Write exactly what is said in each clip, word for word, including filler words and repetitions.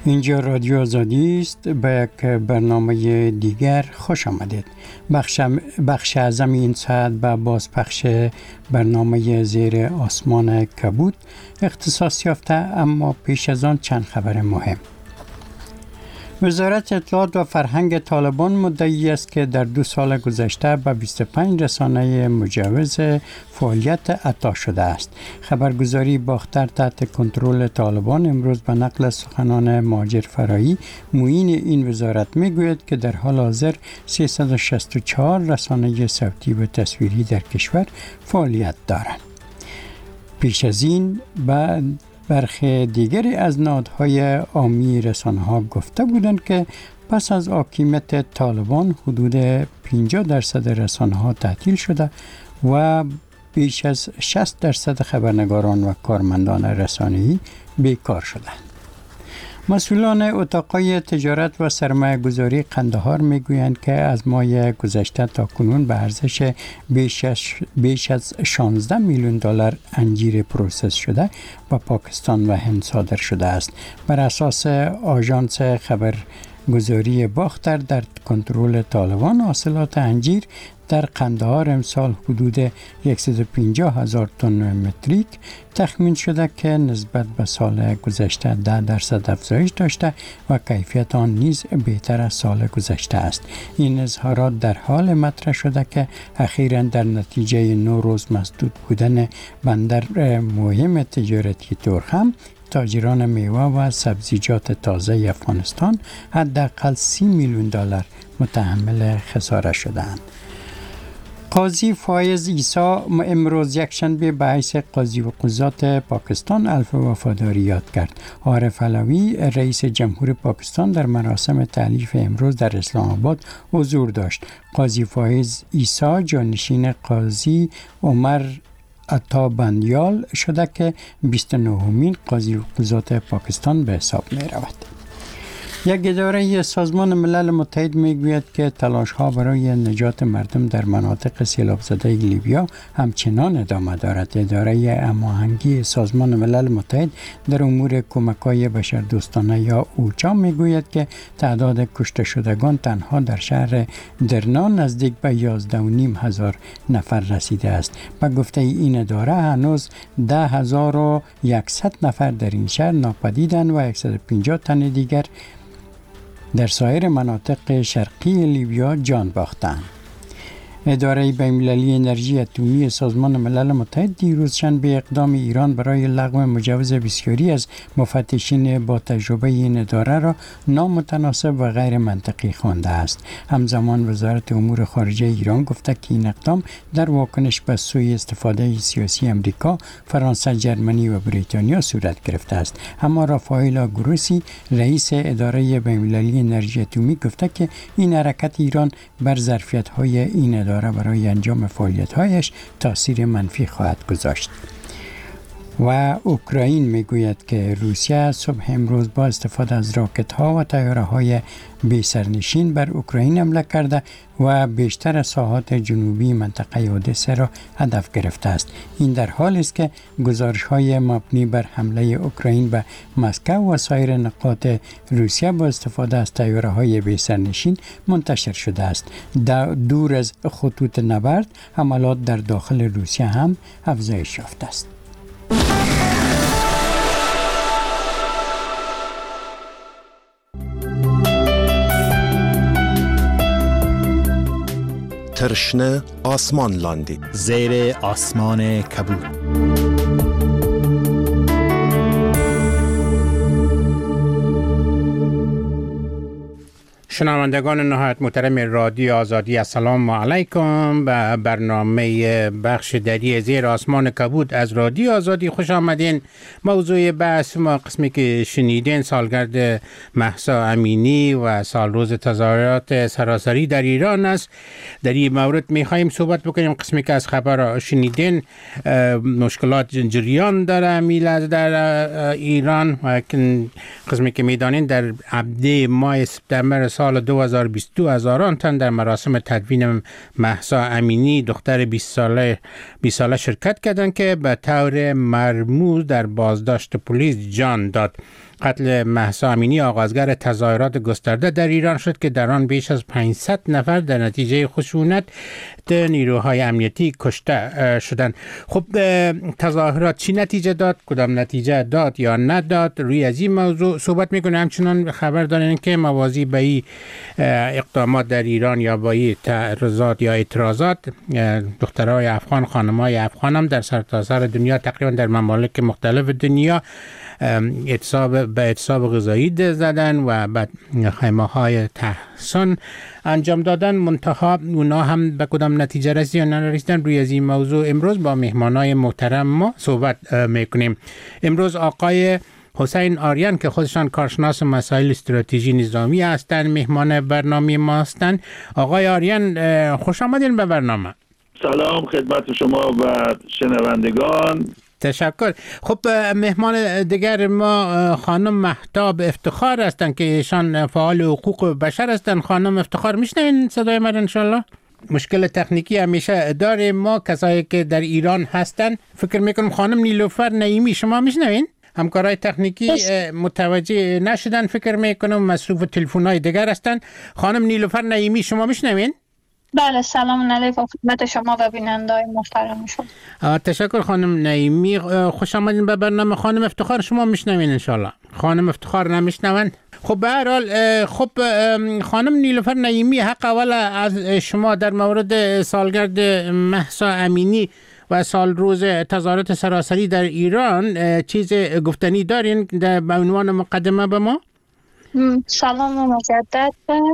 اینجا رادیو آزادی است. به یک برنامه دیگر خوش آمدید. بخش بخش اعظم این ساعت به بازپخش برنامه زیر آسمان کبود اختصاص یافته، اما پیش از آن چند خبر مهم. وزارت اطلاعات و فرهنگ طالبان مدعی است که در دو سال گذشته به بیست و پنج رسانه مجوز فعالیت عطا شده است. خبرگزاری باختر تحت کنترل طالبان امروز به نقل سخنان مهاجر فرایی معین این وزارت میگوید که در حال حاضر سیصد و شصت و چهار رسانه صوتی و تصویری در کشور فعالیت دارند. پیش از این به برخی دیگری از نهادهای عامی رسانه‌ها گفته بودند که پس از حاکمیت طالبان حدود پنجاه درصد رسانه‌ها تعطیل شده و بیش از شصت درصد خبرنگاران و کارمندان رسانه‌ای بیکار شدند. مسئولان اتاقای تجارت و سرمایه گذاری قندهار میگویند که از ماه گذشته تا کنون به ارزش بیش از بیش از شانزده میلیون دلار انجیر پروسس شده و پاکستان و هند صادر شده است. بر اساس آژانس خبرگزاری باختر در کنترل طالبان حاصلات انجیر در قندهار امسال حدود صد و پنجاه هزار تن متریک تخمین شده که نسبت به سال گذشته ده درصد افزایش داشته و کیفیت آن نیز بهتر از سال گذشته است. این اظهارات در حال مطرح شده که اخیراً در نتیجه نو روز مسدود بودن بندر مهم تجارتی تورخم، تاجران میوه و سبزیجات تازه افغانستان حداقل سی میلیون دلار متحمل خساره شدند. قاضی فایز عیسی امروز یکشنبه به حیث قاضی و قضات پاکستان الف وفاداری یاد کرد. عارف علوی رئیس جمهور پاکستان در مراسم تألیف امروز در اسلام آباد حضور داشت. قاضی فایز عیسی جانشین قاضی عمر عطا بندیال شده که بیست و نهمین قاضی و قضات پاکستان به حساب می رود. یک اداره سازمان ملل متحد میگوید که تلاش‌ها برای نجات مردم در مناطق سیلاب زده لیبیا همچنان ادامه دارد. اداره هماهنگی سازمان ملل متحد در امور کمک‌های بشردوستانه یا اوچا میگوید که تعداد کشته شدگان تنها در شهر درنا نزدیک به یازده و نیم هزار نفر رسیده است. به گفته این اداره هنوز ده هزار و صد نفر در این شهر ناپدیدند و صد و پنجاه تن دیگر در سایر مناطق شرقی لیبیا جان باختند. اداره بین‌المللی انرژی اتمی سازمان ملل متحد دیروز شنبه اقدام ایران برای لغو مجوز بسیاری از مفتشین با تجربه این اداره را نامتناسب و غیر منطقی خوانده است. همزمان وزارت امور خارجه ایران گفته که این اقدام در واکنش به سوء استفاده سیاسی امریکا، فرانسه، جرمنی و بریتانیا صورت گرفته است. اما رافائل گروسی رئیس اداره بین‌المللی انرژی اتمی گفته که این حرکت ایران بر ظرفیت‌های این اداره برای انجام فعالیت‌هایش تاثیر منفی خواهد گذاشت. و اوکراین میگوید که روسیه صبح امروز با استفاده از راکت‌ها و طیاره‌های بی سرنشین بر اوکراین حمله کرده و بیشتر ساحات جنوبی منطقه اودسا را هدف گرفته است. این در حالی است که گزارش‌های مبنی بر حمله اوکراین به مسکو و سایر نقاط روسیه با استفاده از طیاره‌های بی سرنشین منتشر شده است. دور از خطوط نبرد، حملات در داخل روسیه هم افزایش یافته است. ترشنه آسمان لاندی زیر آسمان کبود. شنوندگان نهایت محترم رادیو آزادی، السلام علیکم. به برنامه بخش دری زیر آسمان کبود از رادیو آزادی خوش آمدین. موضوع بحث ما قسمی که شنیدین سالگرد مهسا امینی و سال روز تظاهرات سراسری در ایران است. در این مورد میخواییم صحبت بکنیم. قسمی که از خبر شنیدین مشکلات جریان داره میلاد در ایران و قسمی که میدانین در ابتدای ماه سپتامبر سال سال دو هزار و بیست و دو هزاران تن در مراسم تدفین مهسا امینی دختر بیست ساله بیست ساله شرکت کردند که به طور مرموز در بازداشت پلیس جان داد. قتل مهسا امینی آغازگر تظاهرات گسترده در ایران شد که در آن بیش از پانصد نفر در نتیجه خشونت نیروهای امنیتی کشته شدند. خب تظاهرات چی نتیجه داد؟ کدام نتیجه داد یا نداد؟ روی از این موضوع صحبت میکنه. همچنان خبر دارین که موازی به این اقدامات در ایران یا با این تعرضات یا اعتراضات دخترای افغان، خانمای افغان هم در سرتاسر دنیا تقریبا در ممالک مختلف دنیا اعتصاب به اعتصاب غذایی زدن و بعد خیمه های تحصن انجام دادن. منتها اونا هم به کدام نتیجه رسید یا نرسیدن؟ روی از این موضوع امروز با مهمانای محترم ما صحبت میکنیم. امروز آقای حسین آریان که خودشان کارشناس مسائل استراتژی نظامی هستند مهمان برنامه ما هستند. آقای آریان خوش آمدین به برنامه. سلام خدمت شما و شنوندگان. تشکر. خب مهمان دیگر ما خانم مهتاب افتخار هستند که ایشان فعال حقوق بشر هستند. خانم افتخار میشنوین صدای من انشالله؟ مشکل تکنیکی همیشه داره ما کسایی که در ایران هستند. فکر میکنم خانم نیلوفر نعیمی شما میشنوین؟ همکارای تکنیکی متوجه نشدن فکر میکنم، مصروف تلفن‌های دیگر هستند. خانم نیلوفر نعیمی شما میشنوین؟ بله سلام علیکم خدمت شما و بیننده‌های محترم شما. تشکر خانم نعیمی، خوش آمدین به برنامه. خانم افتخار شما میشنوین انشالله؟ خانم افتخار نمیشنون؟ خب به هر حال خب خانم نیلوفر نعیمی، حق اول از شما در مورد سالگرد مهسا امینی و سال روز تظاهرات سراسری در ایران چیز گفتنی دارین در به عنوان مقدمه به ما؟ سلام مجدد.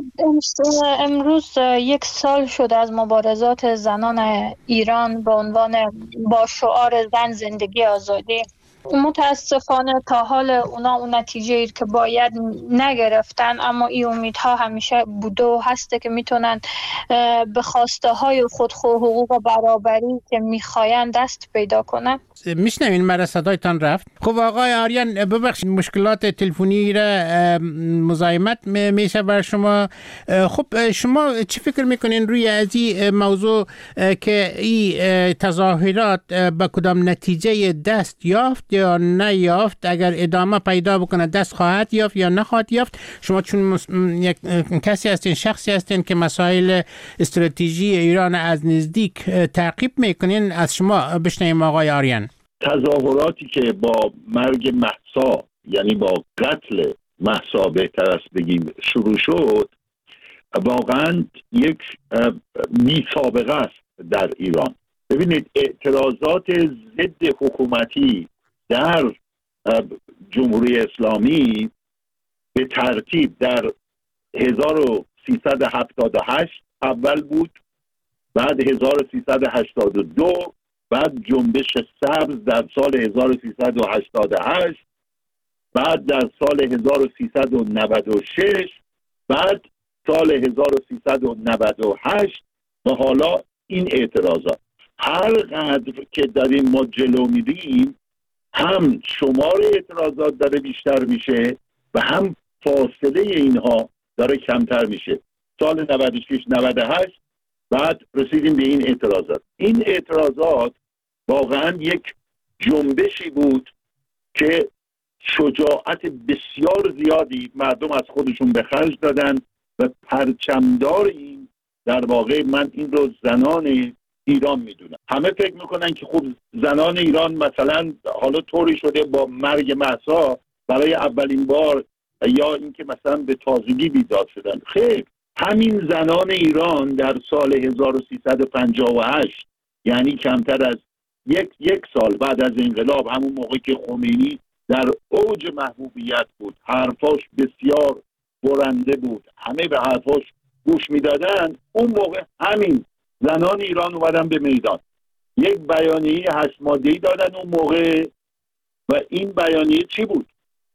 امروز یک سال شده از مبارزات زنان ایران به عنوان با شعار زن زندگی آزادی. متاسفانه تا حال اونا اون نتیجه که باید نگرفتن، اما این امیدها همیشه بوده و هسته که میتونن به خواسته های خودخو حقوق برابری که میخواین دست پیدا کنن. میشنوین مرا صدایتان رفت؟ خب آقای آریان ببخشید مشکلات تلفنی را مزاحمت میشه بر شما. خب شما چی فکر میکنین روی از این موضوع که این تظاهرات به کدام نتیجه دست یافت یا نیافت؟ اگر ادامه پیدا بکنه دست خواهد یافت یا نخواهد یافت؟ شما چون یک کسی هستین، شخصی هستین که مسائل استراتژی ایران از نزدیک تعقیب میکنین، از شما بشنویم آقای آریان. تظاهراتی که با مرگ مهسا، یعنی با قتل مهسا بهتر است بگیم، شروع شد، واقعا یک بی سابقه است در ایران. ببینید اعتراضات ضد حکومتی در جمهوری اسلامی به ترتیب در هزار و سیصد و هفتاد و هشت اول بود، بعد هزار و سیصد و هشتاد و دو، بعد جنبش سبز در سال هزار و سیصد و هشتاد و هشت، بعد در سال هزار و سیصد و نود و شش، بعد سال هزار و سیصد و نود و هشت و حالا این اعتراضات. هر قدر که داریم ما جلو میریم هم شمار اعتراضات داره بیشتر میشه و هم فاصله اینها داره کمتر میشه. سال نود و شش نود و هشت بعد رسیدیم به این اعتراضات. این اعتراضات واقعا یک جنبشی بود که شجاعت بسیار زیادی مردم از خودشون به خرج دادن و پرچمدار این در واقع من این رو زنان ایران میدونم. همه فکر میکنن که خب زنان ایران مثلا حالا طوری شده با مرگ مهسا برای اولین بار یا اینکه مثلا به تازگی بیدار شدن. خیر، همین زنان ایران در سال هزار و سیصد و پنجاه و هشت، یعنی کمتر از یک یک سال بعد از انقلاب، همون موقع که خمینی در اوج محبوبیت بود، حرفاش بسیار برنده بود، همه به حرفاش گوش میدادن، اون موقع همین زنان ایران اومدن به میدان، یک بیانیه هشت ماده‌ای دادن اون موقع. و این بیانیه چی بود؟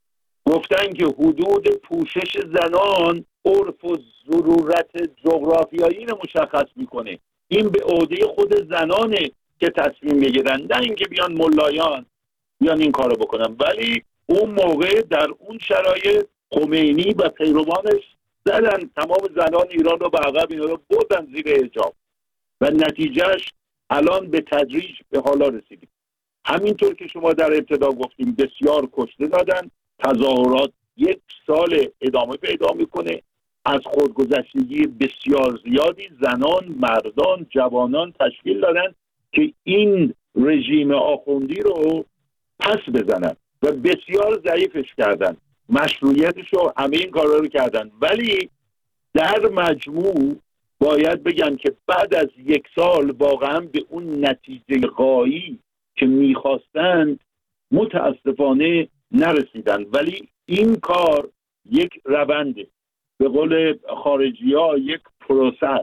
گفتن که حدود پوشش زنان عرف و ضرورت جغرافیایی رو مشخص میکنه. این به عهده خود زنانه که تصمیم میگیرن، نه اینکه بیان ملایان بیان این کارو بکنن. ولی اون موقع در اون شرایط خمینی و پیروانش زدن تمام زنان ایران رو به عقب، اینا رو بردن زیر حجاب و نتیجهش الان به تدریج به حالا رسیدیم. همینطور که شما در ابتدا گفتیم بسیار کشته دادن، تظاهرات یک سال ادامه پیدا میکنه، از خودگذشتگی بسیار زیادی زنان، مردان، جوانان تشکیل دادن که این رژیم آخوندی رو پس بزنن و بسیار ضعیفش کردن، مشروعیتش رو، همه این کارا رو کردن. ولی در مجموع باید بگم که بعد از یک سال واقعا به اون نتیجه غایی که میخواستند متاسفانه نرسیدن. ولی این کار یک رونده، به قول خارجی ها یک پروسس،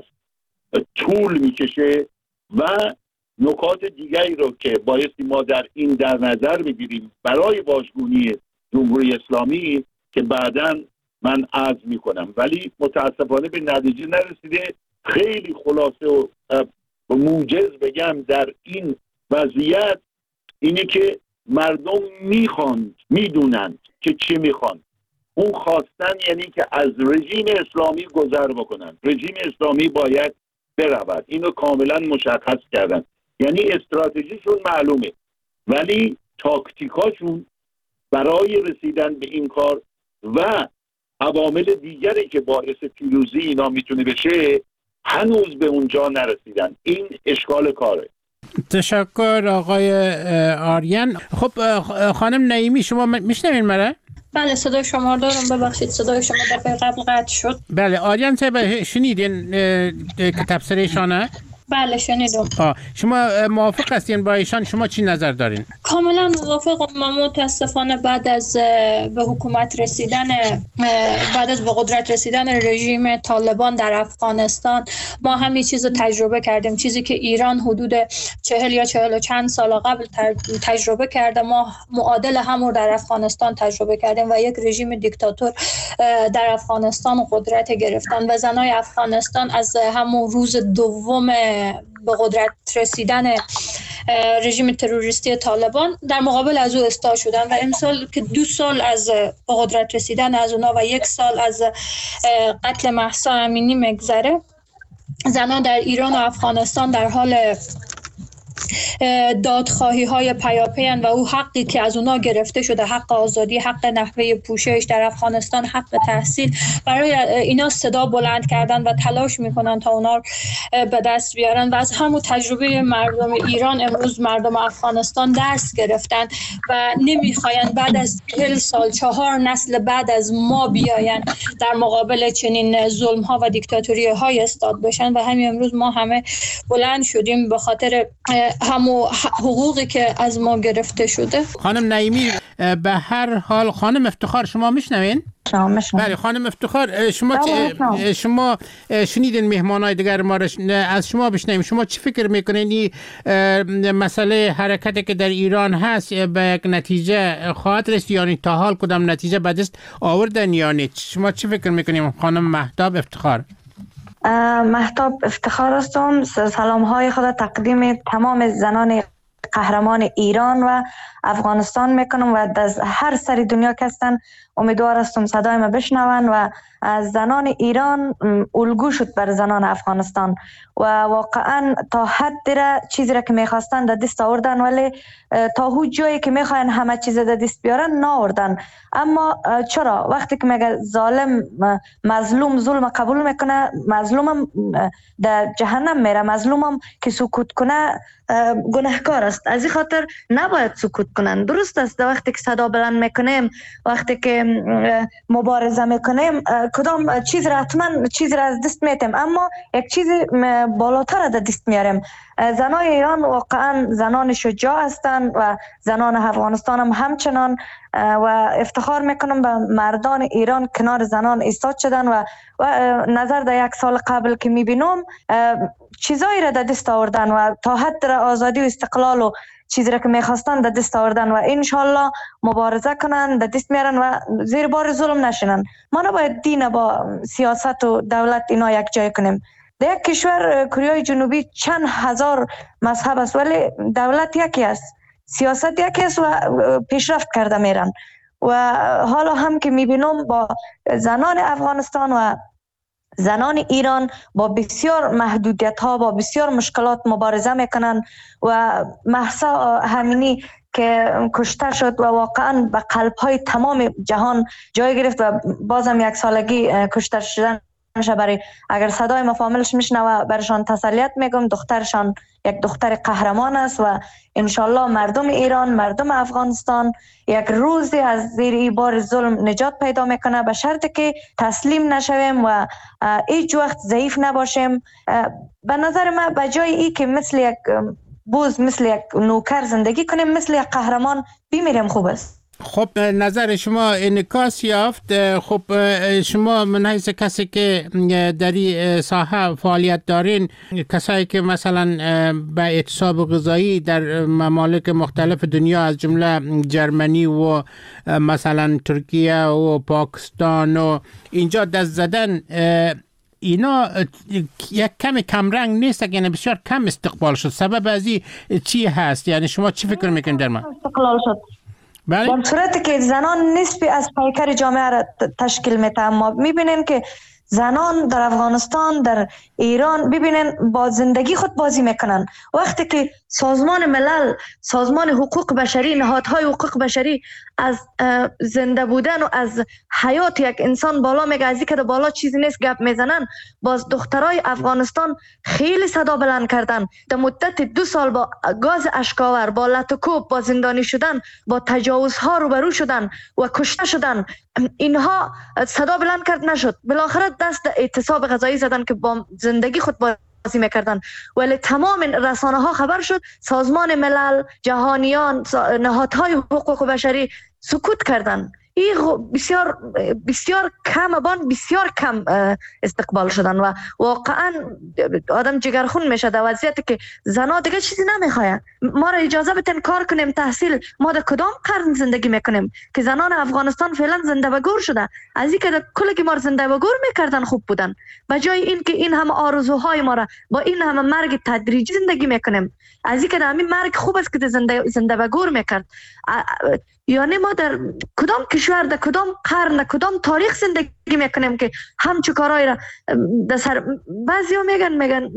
طول میکشه و نکات دیگری رو که بایستی ما در این در نظر بگیریم برای واژگونی جمهوری اسلامی که بعداً من عرض میکنم. ولی متاسفانه به نتیجه نرسیده. خیلی خلاصه و موجز بگم در این وضعیت اینه که مردم میخواند، میدونند که چه میخواند. اون خواستن یعنی که از رژیم اسلامی گذر بکنن، رژیم اسلامی باید برود، اینو کاملا مشخص کردن. یعنی استراتژیشون معلومه، ولی تاکتیکاشون برای رسیدن به این کار و عوامل دیگری که باعث پیروزی اینا میتونه بشه هنوز به اونجا نرسیدن. این اشکال کاره. تشکر آقای آریان. خب خانم نعیمی شما میشنوین مرا؟ بله صدای شما دارم، ببخشید صدای شما دفعه قبل قطع شد. بله آریان صاحب شنیدین که تبصره‌شانه؟ بله شنیدم. شما موافق هستین با ایشان؟ شما چی نظر دارین؟ کاملا موافقم. ما متاسفانه بعد از به حکومت رسیدن، بعد از به قدرت رسیدن رژیم طالبان در افغانستان ما همین چیز رو تجربه کردیم، چیزی که ایران حدود چهل یا چهل و چند سال قبل تجربه کرده ما معادل همون در افغانستان تجربه کردیم و یک رژیم دیکتاتور در افغانستان قدرت گرفتن و زنای افغانستان از همون روز دوم به قدرت رسیدن رژیم تروریستی طالبان در مقابل از او استا شدن و امسال که دو سال از به قدرت رسیدن از اونا و یک سال از قتل مهسا امینی مگذره، زنان در ایران و افغانستان در حال دادخواهی های پیاپی و او حقی که از اونا گرفته شده، حق آزادی، حق نحوه پوشش در افغانستان، حق تحصیل، برای اینا صدا بلند کردن و تلاش میکنن تا اونا به دست بیارن و از همون تجربه مردم ایران امروز مردم افغانستان درس گرفتن و نمیخواین بعد از چهل سال چهار نسل بعد از ما بیاین در مقابل چنین ظلم ها و دیکتاتوری های استاد بشن و همین امروز ما همه بلند شدیم به خاطر همو حقوقی که از ما گرفته شده. خانم نعیمی به هر حال خانم افتخار شما میشنوین؟ بله خانم افتخار شما چ... شما شنیدین مهمانای دیگر ما را از شما بشنویم. شما چی فکر میکنین این مسئله حرکتی که در ایران هست به یک نتیجه خواهد رسید یا تا حال کدام نتیجه به دست آوردن یا نه؟ شما چی فکر میکنین خانم مهتاب افتخار؟ مهتاب افتخار هستم. سلام های خدا تقدیم تمام زنان قهرمان ایران و افغانستان میکنم و از هر سری دنیا که هستن امیدوار هستم صدای ما بشنون و زنان ایران الگو شد بر زنان افغانستان و واقعا تا حد را چیزی را که میخواستن در دست آوردن، ولی تا هو جایی که میخواین همه چیز در دست بیارن ناوردن. اما چرا وقتی که میگه ظالم مظلوم ظلم قبول میکنه، مظلومم در جهنم میره، مظلومم که سکوت کنه گناهکار است. از این خاطر نباید سکوت کنن. درست است وقتی که صدا بلند میکنیم، وقتی که مبارزه میکنیم کدام چیز را حتما چیز را از دست میتیم، اما یک چیز بالاتر در دست میاریم. زنای ایران واقعا زنان شجاع هستند و زنان افغانستان هم همچنان و افتخار میکنم به مردان ایران کنار زنان ایستاد شدن و, و نظر در یک سال قبل که میبینم چیزایی را در دست آوردن و تا حد آزادی و استقلال و چیزی را که میخواستن در دست آوردن و انشالله مبارزه کنن، در دست میارن و زیر بار ظلم نشینن. ما نباید دین با سیاست و دولت اینا یک جای کنیم. در یک کشور کره جنوبی چند هزار مذهب است ولی دولت یکی است، سیاست یکی است و پیشرفت کرده میرن و حالا هم که میبینم با زنان افغانستان و زنان ایران با بسیار محدودیت ها با بسیار مشکلات مبارزه میکنن و مهسا امینی که کشته شد و واقعا به قلب های تمام جهان جای گرفت و بازم یک سالگی کشته شدن برای اگر صدای مفاملش میشنوه برشان تسلیت میگم. دخترشان یک دختر قهرمان است و انشالله مردم ایران، مردم افغانستان یک روزی از زیر این بار ظلم نجات پیدا میکنه، به شرطی که تسلیم نشویم و هیچ وقت ضعیف نباشیم. به نظر من به جای ای که مثل یک بوز، مثل یک نوکر زندگی کنیم، مثل یک قهرمان بمیریم خوب است. خب نظر شما انعکاس یافت. خب شما من حیث کسی که در این ساحه فعالیت دارین، کسایی که مثلا به اعتصاب غذایی در ممالک مختلف دنیا از جمله جرمنی و مثلا ترکیه و پاکستان و اینجا دست زدن، اینا یک کم کمرنگ نیست، یعنی بسیار کم استقبال شد. سبب از این چی هست؟ یعنی شما چی فکر میکنید در من؟ استقلال شد بله؟ در صورتی که زنان نسبی از پیکر جامعه را تشکیل میتن. ما میبینیم که زنان در افغانستان، در ایران ببینن با زندگی خود بازی میکنن. وقتی که سازمان ملل، سازمان حقوق بشری، نهادهای حقوق بشری از زنده بودن و از حیات یک انسان بالا میگه، از اینکه بالا چیزی نیست گپ میزنن، باز دخترای افغانستان خیلی صدا بلند کردن. در مدت دو سال با گاز اشکاور، با لطوکوب، با زندانی شدن، با تجاوزها روبرو شدن و کشته شدن. اینها صدا بلند کرد نشد. بالاخره دست اعتصاب غذایی زدن که با زندگی خود بازی میکردن، ولی تمام رسانه ها خبر شد. سازمان ملل، جهانیان، نهادهای حقوق بشری سکوت کردن. این بسیار بسیار کم بان بسیار کم استقبال شدن و واقعا آدم جگرخون میشه در وضعیتی که زنا دیگه چیزی نمیخواین. ما را اجازه بدین کار کنیم، تحصیل. ما در کدام قرن زندگی میکنیم که زنان افغانستان فعلا زنده و گور شده؟ از این که کل ما زنده و گور میکردن خوب بودن، بجای این که این همه آرزوهای ما را با این همه مرگ تدریجی زندگی میکنیم. از این که همین مرگ خوب است که زنده زنده و گور میکرد. یعنی ما در کدام کشور، در کدام قرن، در کدام تاریخ زندگی میکنیم که همچو کارهای را در سر بعضی ها میگن میگن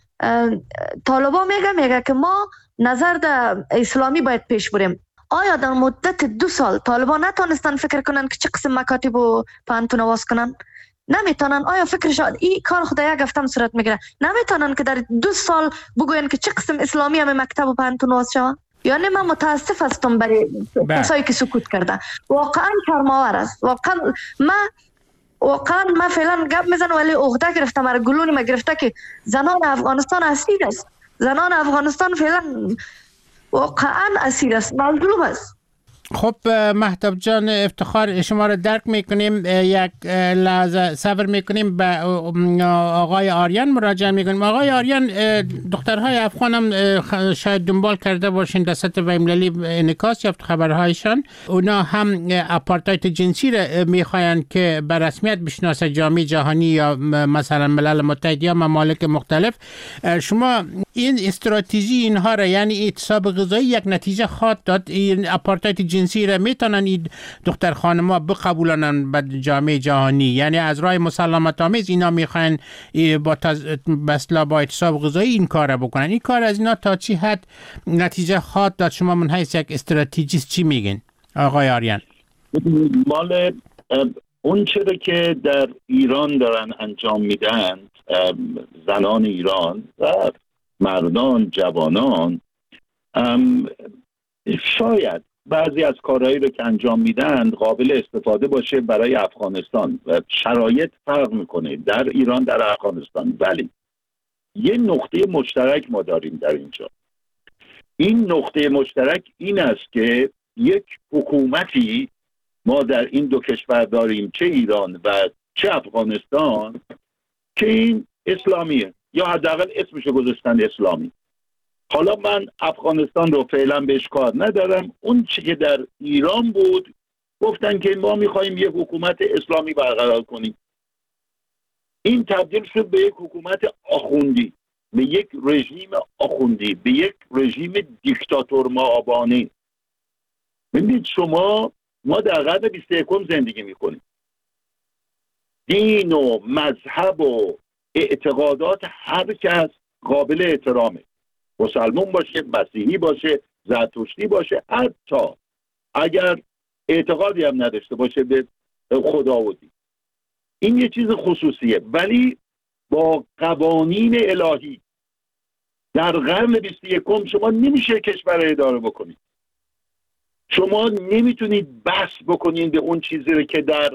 طالبا میگن میگن که ما نظر در اسلامی باید پیش بریم. آیا در مدت دو سال طالبا نتونستن فکر کنن که چه قسم مکاتب و پانتون آواز کنن؟ نمیتونن. آیا فکرش این کار خدا یک هفته صورت میگیره؟ نمیتونن که در دو سال بگوین که چه قسم اسلامی هم مکتب و پانتون آواز شوه؟ یعنی من متاسف هستم برای کسایی که سکوت کرده. واقعا شرم‌آور است. واقعا من واقعا من فعلا گپ میزنم ولی عقده گرفتم، مرا گلونی ما گرفته که زنان افغانستان اسیر است. زنان افغانستان فعلا واقعا اسیر است، مظلوم است. خب مهتاب جان افتخار، شما را درک میکنیم. یک لحظه صبر میکنیم، به آقای آریان مراجعه میکنیم. آقای آریان، دخترهای افغان هم شاید دنبال کرده باشین در سطح بین‌المللی انعکاس یافت خبرهایشان. اونا هم آپارتاید جنسی را میخواین که به رسمیت بشناسه جامعه جهانی یا مثلا ملل متحد یا ممالک مختلف. شما این استراتژی اینها را، یعنی اعتصاب غذایی، یک نتیجه خواهد داد؟ این آپارتاید جنسی را میتونن این دختر خانم‌ها بقبولانن به جامعه جهانی؟ یعنی از راه مسالمت آمیز اینا میخواین با بسلا با اعتصاب غذایی این کار را بکنن. این کار از اینا تا چی حد نتیجه خواهد داد؟ شما من حیث یک استراتژیست چی میگین آقای آریان؟ مال اون چیزی که در ایران دارن انجام میدن زنان ایران و مردان، جوانان، شاید بعضی از کارهایی رو که انجام میدن قابل استفاده باشه برای افغانستان. شرایط فرق میکنه در ایران، در افغانستان، ولی یه نقطه مشترک ما داریم در اینجا. این نقطه مشترک این است که یک حکومتی ما در این دو کشور داریم، چه ایران و چه افغانستان، که این اسلامیه یا حداقل اسمشو گذاشتن اسلامی. حالا من افغانستان رو فعلا بهش کار ندارم. اون چی که در ایران بود گفتن که ما میخواییم یک حکومت اسلامی برقرار کنیم. این تبدیل شد به یک حکومت آخوندی، به یک رژیم آخوندی، به یک رژیم دیکتاتور مآبانه. ببینید شما ما در قرن بیست و یکم زندگی میکنیم. دین و مذهب و اعتقادات هر کس قابل احترامه، مسلمان باشه، مسیحی باشه، زرتشتی باشه، حتی اگر اعتقادی هم نداشته باشه به خدا و دین. این یه چیز خصوصیه. ولی با قوانین الهی در قرن بیست و یکم شما نمیشه کشور اداره بکنید. شما نمیتونید بحث بکنید به اون چیزی که در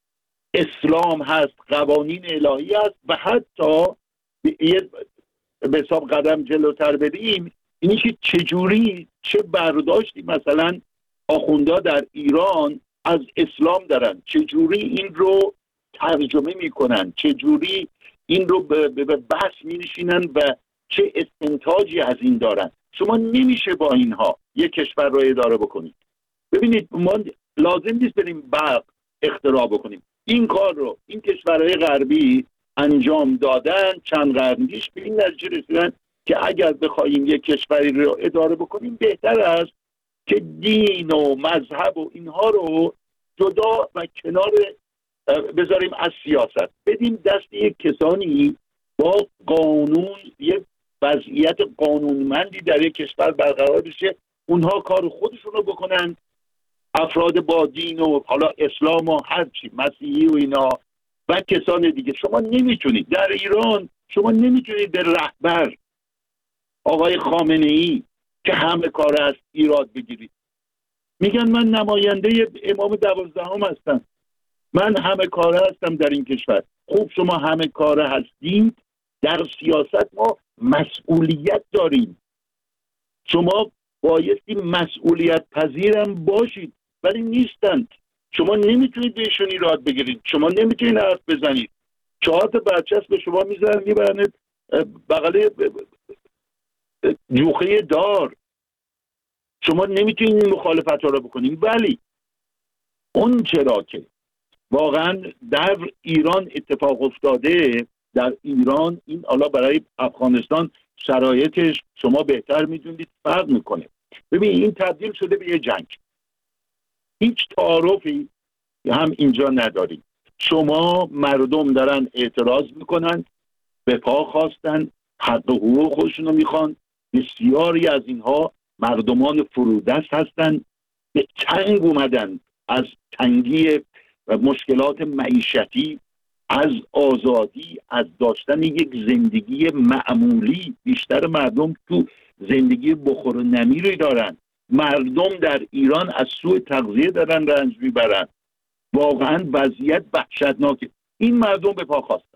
اسلام هست، قوانین الهی هست. و حتی یه به حساب قدم جلوتر بریم، اینی که چجوری چه برداشتی مثلا آخوندا در ایران از اسلام دارن، چجوری این رو ترجمه میکنن، چجوری این رو به بحث مینشینن و چه استنتاجی از این دارن. شما نمیشه با اینها یک کشور رو اداره بکنید. ببینید ما لازم نیست بریم برق اختراع بکنیم. این کار رو این کشورهای غربی انجام دادن، چند قرن پیش به این نتیجه رسیدن که اگر بخوایم یک کشوری رو اداره بکنیم بهتر است که دین و مذهب و اینها رو جدا و کنار بذاریم از سیاست، بدیم دست یک کسانی با قانون، یک وضعیت قانونمندی در یک کشور برقرار بشه، اونها کار خودشون رو بکنن، افراد با دین و حالا اسلام و هرچی مسیحی و اینا و کسان دیگه. شما نمیتونید در ایران، شما نمیتونید به رهبر آقای خامنه ای که همه کار است ایراد بگیرید. میگن من نماینده امام دوازدهم هستم، من همه کاره هستم در این کشور. خوب شما همه کاره هستید، در سیاست ما مسئولیت داریم. شما بایستی مسئولیت پذیرم باشید، ولی نیستند. شما نمیتونید بهشون ایراد بگیرید، شما نمیتونید حرف بزنید. چهار تا برچسب به شما میذارن میبرنید بغل جوخه دار. شما نمیتونید این مخالفت ها رو بکنید. ولی اون چرا که واقعا در ایران اتفاق افتاده، در ایران این حالا برای افغانستان شرایطش شما بهتر میدونید فرق میکنه. ببین این تبدیل شده به یه جنگ، هیچ تعارفی هم اینجا نداریم. شما مردم دارن اعتراض میکنن، به پا خواستن، حق حقوق خودشون رو میخوان. بسیاری از اینها مردمان فرودست هستن، به تنگ اومدن از تنگی و مشکلات معیشتی، از آزادی، از داشتن یک زندگی معمولی. بیشتر مردم تو زندگی بخور و نمیری دارن. مردم در ایران از سوء تغذیه دارن رنج میبرن. واقعا وضعیت وحشتناکه. این مردم به پا خواستن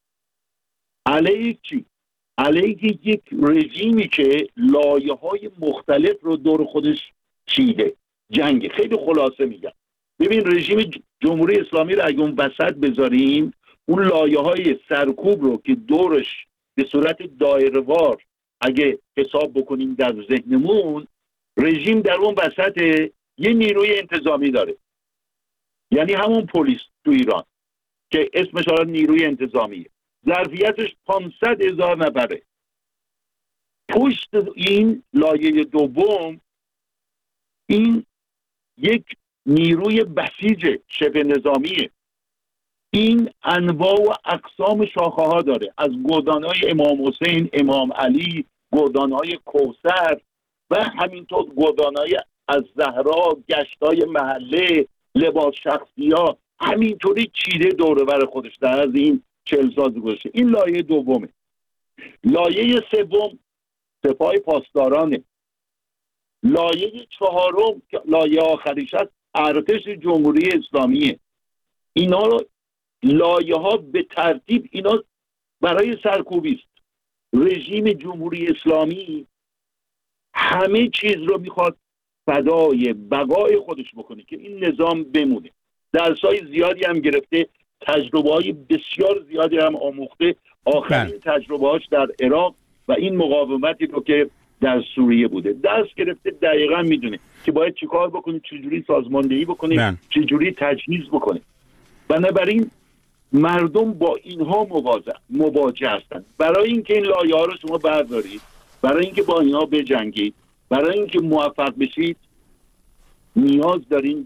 علیه چی؟ علیه یک رژیمی که لایه‌های مختلف رو دور خودش چیده. جنگ. خیلی خلاصه میگم. ببین رژیم جمهوری اسلامی رو اگه اون وسط بذاریم، اون لایه‌های سرکوب رو که دورش به صورت دایره‌وار اگه حساب بکنیم در ذهنمون، رژیم در اون وسط یه نیروی انتظامی داره، یعنی همون پلیس تو ایران که اسمش حالا نیروی انتظامیه، ظرفیتش پانصد هزار نفره. پشت این لایه دوم این یک نیروی بسیج شبه نظامیه. این انواع و اقسام شاخه ها داره، از گردانهای امام حسین، امام علی، گردانهای کوثر و همینطور گردانهای از زهرا، گشتای محله، لباس شخصی ها، همینطوری چیده دوره بر خودش در از این چهل سال گذشته. این لایه دومه. لایه سوم سپاه پاسدارانه. لایه چهارم لایه آخریش هست ارتش جمهوری اسلامیه. اینا رو لایه ها به ترتیب اینا برای سرکوبی است. رژیم جمهوری اسلامی همه چیز رو میخواد فدای بقای خودش بکنه که این نظام بمونه. درسای زیادی هم گرفته، تجربه های بسیار زیادی هم آموخته. آخرین تجربه هاش در عراق و این مقاومتی رو که در سوریه بوده درس گرفته. دقیقا میدونه که باید چیکار بکنه، چجوری سازماندهی بکنه، چجوری تجهیز بکنه. بنابراین مردم با اینها مواجه مواجه هستند. برای اینکه این لایه ها رو شما بردارید، برای اینکه با اینها بجنگید، برای اینکه موفق بشید، نیاز دارین به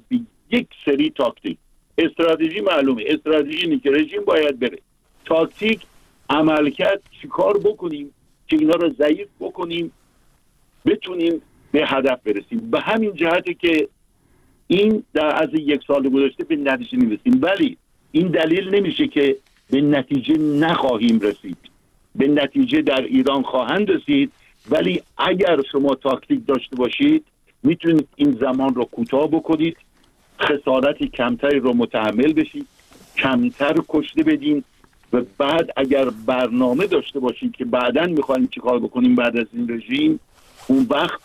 یک سری تاکتیک. استراتژی معلومه، استراتژی اینه که رژیم باید بره. تاکتیک عملکرد چیکار بکنیم که اینا رو ضعیف بکنیم بتونیم به هدف برسیم. به همین جهته که این در از یک سال گذشته به نتیجه نمی‌رسیم، ولی این دلیل نمیشه که به نتیجه نخواهیم رسید. به نتیجه در ایران خواهند رسید، ولی اگر شما تاکتیک داشته باشید میتونید این زمان رو کوتاه بکنید، خسارت کمتری رو متحمل بشید، کمتر کشته بدین و بعد اگر برنامه داشته باشید که بعداً میخوایم چیکار بکنیم بعد از این رژیم، اون وقت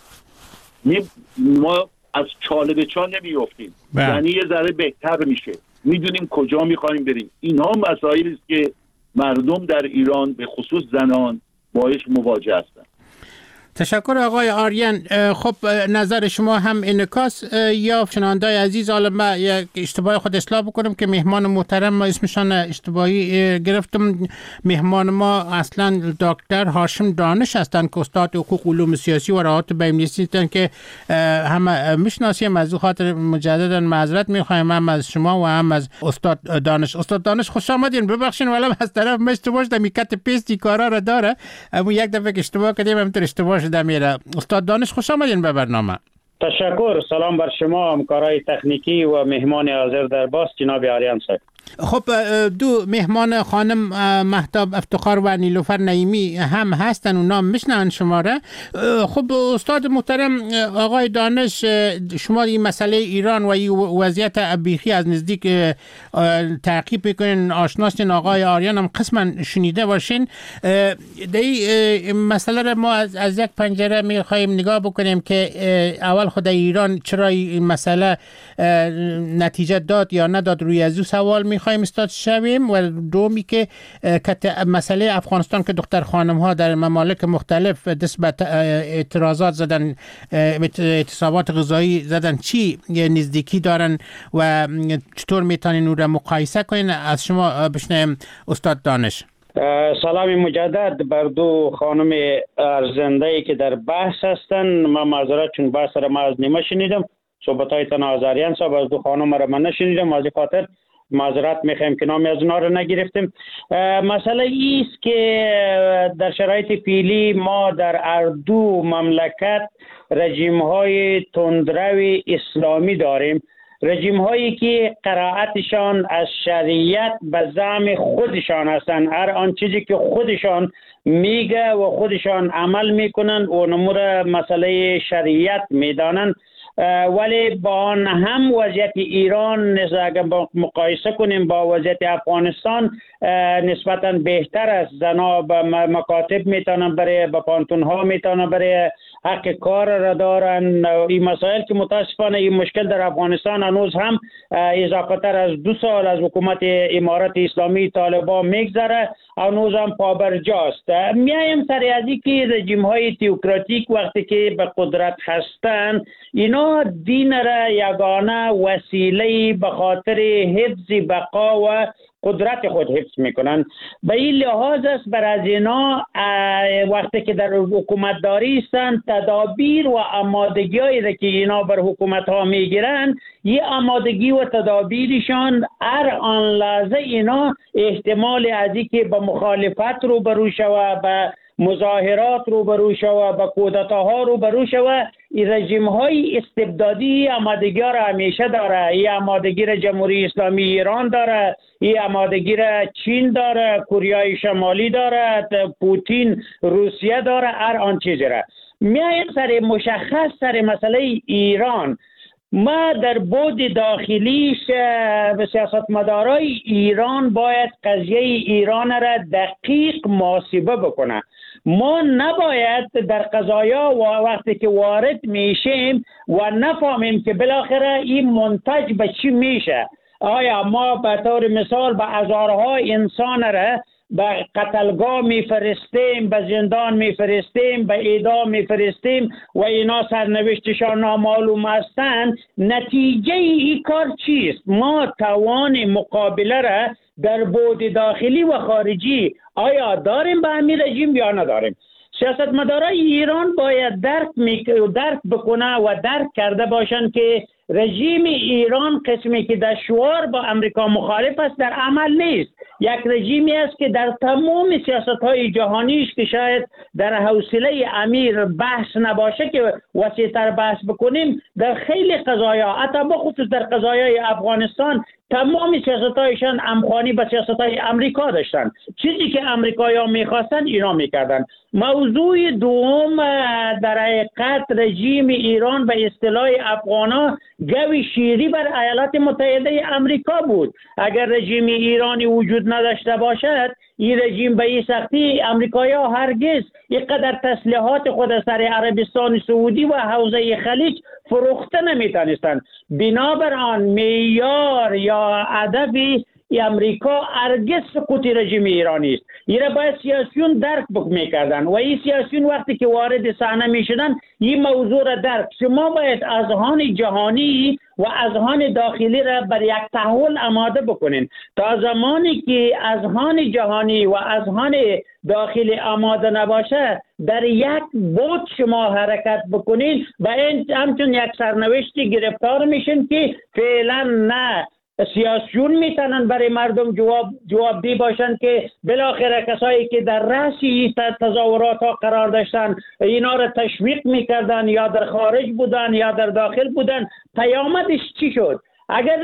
ما از چاله به چال نمیافتیم، یعنی یه ذره بهتر میشه، میدونیم کجا میخوایم بریم. اینها مسائلی است که مردم در ایران به خصوص زنان باهاش مواجه هستند. تشکر آقای آریان. خب نظر شما هم انعکاس یا شنوندای عزیز؟ حالا من یک اشتباه خود اصلاح بکنم که مهمان محترم ما اسمشان اشتباهی گرفتم. مهمان ما اصلا دکتر هاشم دانش هستند که استاد حقوق علوم سیاسی و روابط بین‌المللی هستند که هم میشناسیم. از خاطر مجددا معذرت میخوایم هم از شما و هم از استاد دانش. استاد دانش خوش آمدین. ببخشید ولی از طرف من اشتباه شدم، میکت پیستی کارا را داره، اما یک دفعه اشتباه کردیم همینطور اشتباه میره. استاد دانش خوش آمدین به برنامه. تشکر. سلام بر شما همکارای تکنیکی و مهمان حاضر در باس جناب آریان صاحب. خب دو مهمان خانم مهتاب افتخار و نیلوفر نعیمی هم هستن و نام میشنن شما را. خب استاد محترم آقای دانش، شما این مسئله ایران و این وضعیت بیخی از نزدیک تعقیب میکنین، آشناستین. آقای آریان هم قسما شنیده باشین. دی مسئله را ما از, از یک پنجره میخوایم نگاه بکنیم که اول خود ایران چرا این مسئله نتیجه داد یا نداد، روی از او سوال میخوایم استاد شویم، و دومی که مسئله افغانستان که دختر خانم ها در ممالک مختلف دست به اعتراضات زدن، اعتصابات غذایی زدن، چی نزدیکی دارن و چطور میتونین اون را مقایسه کنین؟ از شما بشنویم استاد دانش. سلام مجدد بر دو خانم ارزنده‌ای که در بحث هستن. من معذرت چون بحث را ما از نیمه شنیدم، صحبت‌هایتان از آریان صاحب از دو خانم را من نشنیدم، از خاطر معذرت میخوایم که نامی از اونا رو نگرفتیم. مسئله ایست که در شرایط فعلی ما در اردو مملکت رژیم های تندرو اسلامی داریم، رژیم هایی که قرائتشان از شریعت به زعم خودشان هستند، هر آن چیزی که خودشان میگه و خودشان عمل میکنن و نمور مسئله شریعت میدانن. ولی با آن هم وضعیت ایران اگر مقایسه کنیم با وضعیت افغانستان نسبتاً بهتر است. زنها به مکاتب میتونن برای به پانتون ها میتونن برای حق کار را دارن. این مسائل که متاسفانه این مشکل در افغانستان هنوز هم اضافه تر از دو سال از حکومت امارت اسلامی طالبان میگذره، هنوز هم پابرجاست. میایم سر ازی که رژیم های تئوکراتیک وقتی که به قدرت هستن، اینا دین را یگانه وسیله به خاطر حفظ بقا و قدرت خود حفظ میکنن. به این لحاظ است بر از اینا وقتی که در حکومت داری هستند، تدابیر و آمادگی هایی را که اینا بر حکومت ها میگیرن، یه آمادگی و تدابیرشان هر آن لحظه اینا احتمال از اینکه به مخالفت رو برو شوه، به مظاهرات رو برو شوه، به کودتاها رو برو شوه. این رژیم های استبدادی آمادگی را همیشه داره. این آمادگی را جمهوری اسلامی ایران داره، این آمادگی را چین داره، کره شمالی داره، پوتین روسیه داره، هر آن چیزی را. میایم سر مشخص سر مسئله ایران. ما در بود داخلیش سیاستمدارای ایران باید قضیه ایران را دقیق محاسبه بکنه. ما نباید در قضایا و وقتی که وارد میشیم و نفهمیم که بالاخره این منتج به چی میشه. آیا ما به طور مثال به هزارها انسان را به قتلگاه میفرستیم، به زندان میفرستیم، به اعدام میفرستیم و اینا سرنوشتشان نامعلوم هستند، نتیجه این کار چیست؟ ما توان مقابله را در بعد داخلی و خارجی آیا داریم به همین رژیم یا نداریم؟ سیاستمدارای ایران باید درک, درک بکنه و درک کرده باشند که رژیم ایران قسمی که در شعار با امریکا مخالف است در عمل نیست. یک رژیمی است که در تمام سیاست‌های جهانیش که شاید در حوصله امیر بحث نباشه که وسیع‌تر بحث بکنیم، در خیلی قضایا، حتی بخصوص در قضایای افغانستان، تمام سیاست‌هایشان همخوانی با سیاست‌های امریکا داشتن. چیزی که امریکایی‌ها می‌خواستن اینا می‌کردن. موضوع دوم در حقیقت رژیم ایران به اصطلاح افغانا گوی شیری بر ایالات متحده امریکا بود. اگر رژیم ایرانی وجود نداشته باشد، این رژیم به این سختی امریکایی‌ها هرگز اینقدر تسلیحات خود سر عربستان سعودی و حوزه خلیج فروخته نمی‌تونستند. بنابراین معیار یا هدف امریکا هرگز سقوط رژیم ایرانی است. این باید سیاسیون درک می‌کردن و این سیاسیون وقتی که وارد صحنه می‌شدن این موضوع را درک. شما باید اذهان جهانی و اذهان داخلی را بر یک تحول آماده بکنین. تا زمانی که اذهان جهانی و اذهان داخلی آماده نباشه، در یک بود شما حرکت بکنین و این همچون یک سرنوشتی گرفتار میشین که فعلا نه سیاسیون میتونن برای مردم جواب جوابدی باشن که بالاخره کسایی که در رأسی تظاهرات ها قرار داشتن اینا را تشویق میکردن یا در خارج بودن یا در داخل بودن. پیامدش چی شد؟ اگر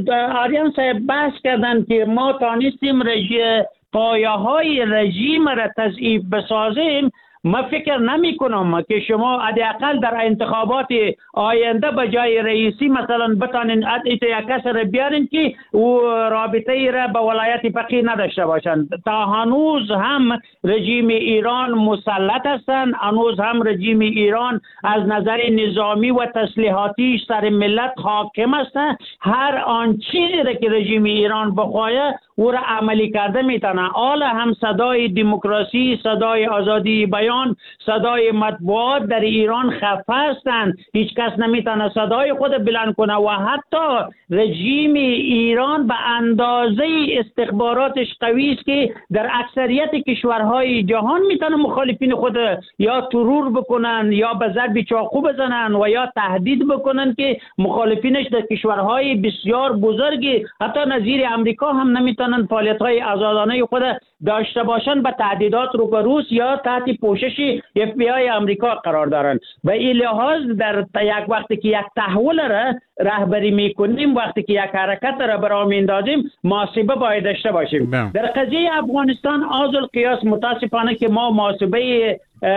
آریان صاحب بحث کردن که ما تانستیم رژیم پایه های رژیم را تضعیف بسازیم، ما فکر نمی کنم که شما حداقل در انتخابات آینده به جای رئیسی مثلا بتانین یک کس را بیارین که او رابطه ای را به ولایت فقیه نداشته باشند. تا هنوز هم رژیم ایران مسلط هستند، هنوز هم رژیم ایران از نظر نظامی و تسلیحاتی سر ملت حاکم هستند. هر آن چیزی را که رژیم ایران بخواهد او را عملی کرده میتونه. حالا هم صدای دموکراسی، صدای آزادی بیان، صدای مطبوعات در ایران خفه هستند. هیچ کس نمیتونه صدای خود بلند کنه و حتی رژیم ایران به اندازه استخباراتش قوی است که در اکثریت کشورهای جهان میتونه مخالفین خود یا ترور بکنن یا به ضرب چاقو بزنن و یا تهدید بکنن که مخالفینش در کشورهای بسیار بزرگی حتی نظیر امریکا هم نمیتونن فعالیت‌های آزادانه خود داشته باشن، به تهدیدات روبروس یا تحت پوشش اف بی آی امریکا قرار دارن. و این لحاظ در یک وقتی که یک تحول را رهبری میکنیم، وقتی که یک حرکت را برای میندازیم، محاسبه باید داشته باشیم. بهم. در قضیه افغانستان آز القیاس متاسفانه که ما محاسبه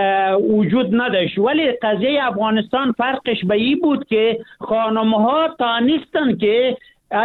وجود نداشت، ولی قضیه افغانستان فرقش به این بود که خانم‌ها تانستن که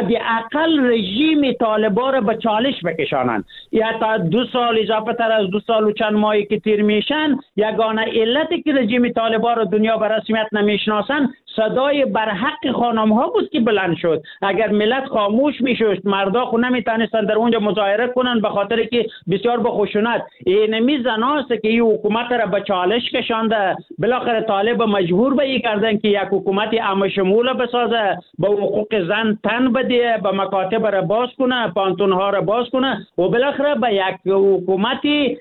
حداقل رژیم طالبان را به چالش بکشانند. یا تا دو سال اضافه تر از دو سال و چند ماهی که تیر میشن، یگانه علتی که رژیم طالبان را دنیا به رسمیت نمیشناسن صدای برحق خانم ها بود که بلند شد. اگر ملت خاموش میشد، مردا خو نمیتونستن در اونجا مظاهره کنن به خاطر که بسیار به خشونت. اینمی زناست که این حکومت را به چالش کشانده. بالاخره طالب مجبور به این کردن که یک حکومت عام شمول بسازه، به حقوق زن تن بده، به مکاتب را باز کنه، پانتون ها را باز کنه و بالاخره به یک حکومتی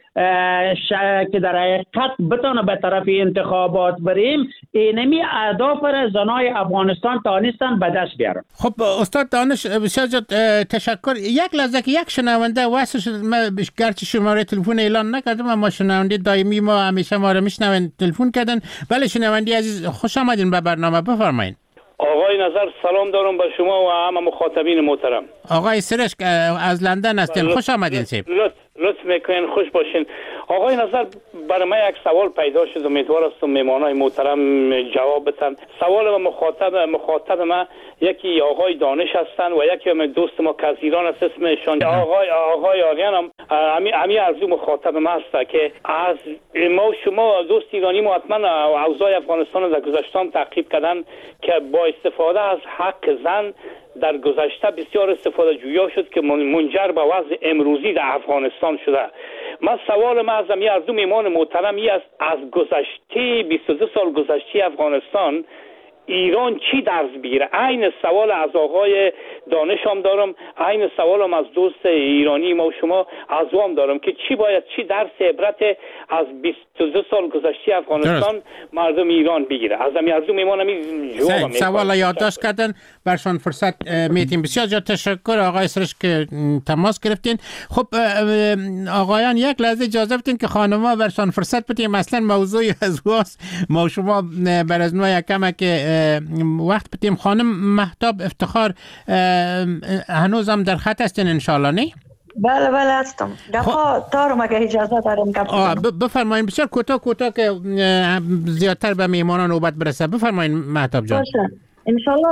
که در حقیقت بتونه به طرف انتخابات بریم. اینمی اهداف را زنای افغانستان تانستن به دست بیارن. خب استاد دانش بسیار تشکر. یک لحظه که یک شنونده واسه شد، من گرچه شماره تلفن اعلان نکردم اما شنونده دائمی ما همیشه ما رو میشنون، تلفن کردن. بله شنونده عزیز، خوش آمدین به برنامه، بفرمایید. آقای نظر سلام دارم به شما و همه مخاطبین محترم. آقای سرش از لندن هستین، خوش آمدین. لطف لطف میکنین، خوش باشین. آقای نظر برای من یک سوال پیدا شد، امیدوار هستم میمانای محترم جواب بدن. سوال و مخاطب مخاطب ما یکی آقای دانش هستن و یکی هم دوست ما که از ایران است، اسمشون آقای آقای آریان هم امی امی ارزو مخاطب ما است که از ما شما دوست ایرانی ما حتما اوضاع افغانستان در گذشته تعقیب کردن که با استفاده از حق زن در گذشته بسیار استفاده جویا شد که منجر به وضع امروزی در افغانستان شده. من سوال ما از امی ارزو میمان محترمی است، از گذشته بیست و دو سال گذشته افغانستان ایران چی درس بگیره؟ عین سوال از آقای دانش هم دارم، عین سوال هم از دوست ایرانی ما و شما عزوام دارم که چی باید، چی درس عبرت از بیست و دو سال گذشته افغانستان درست. مردم ایران بگیره. از همین عرضو میمانم جواب سوال یادداشت کردن برشان فرصت میتیم. بسیار زیاد تشکر آقای سرش که تماس گرفتین. خب آقایان یک لحظه اجازه بدین که خانم‌ها برشان فرصت بدیم، مثلا موضوع از واس ما شما بر از نوع کمه که وقت بدیم. خانم مهتاب افتخار هنوز هم در خط هستین انشالله نه؟ بله بله هستم. گپا دارم اگه اجازه دارم گپ بفرمایید. بسیار کوتاه کوتاه که زیادتر به میهمانان نوبت برسه. بفرمایید مهتاب جان. باشه انشالله.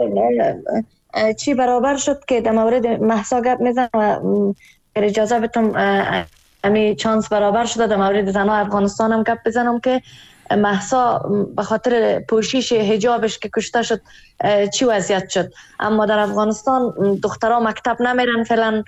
چی برابر شد که در مورد مهسا گپ میزنم و اجازه بدم امی چانس برابر شده در مورد زنان افغانستان هم گپ بزنم که مهسا به خاطر پوشش حجابش که کشته شد چی وضعیت شد. اما در افغانستان دخترها مکتب نمیرن، فعلا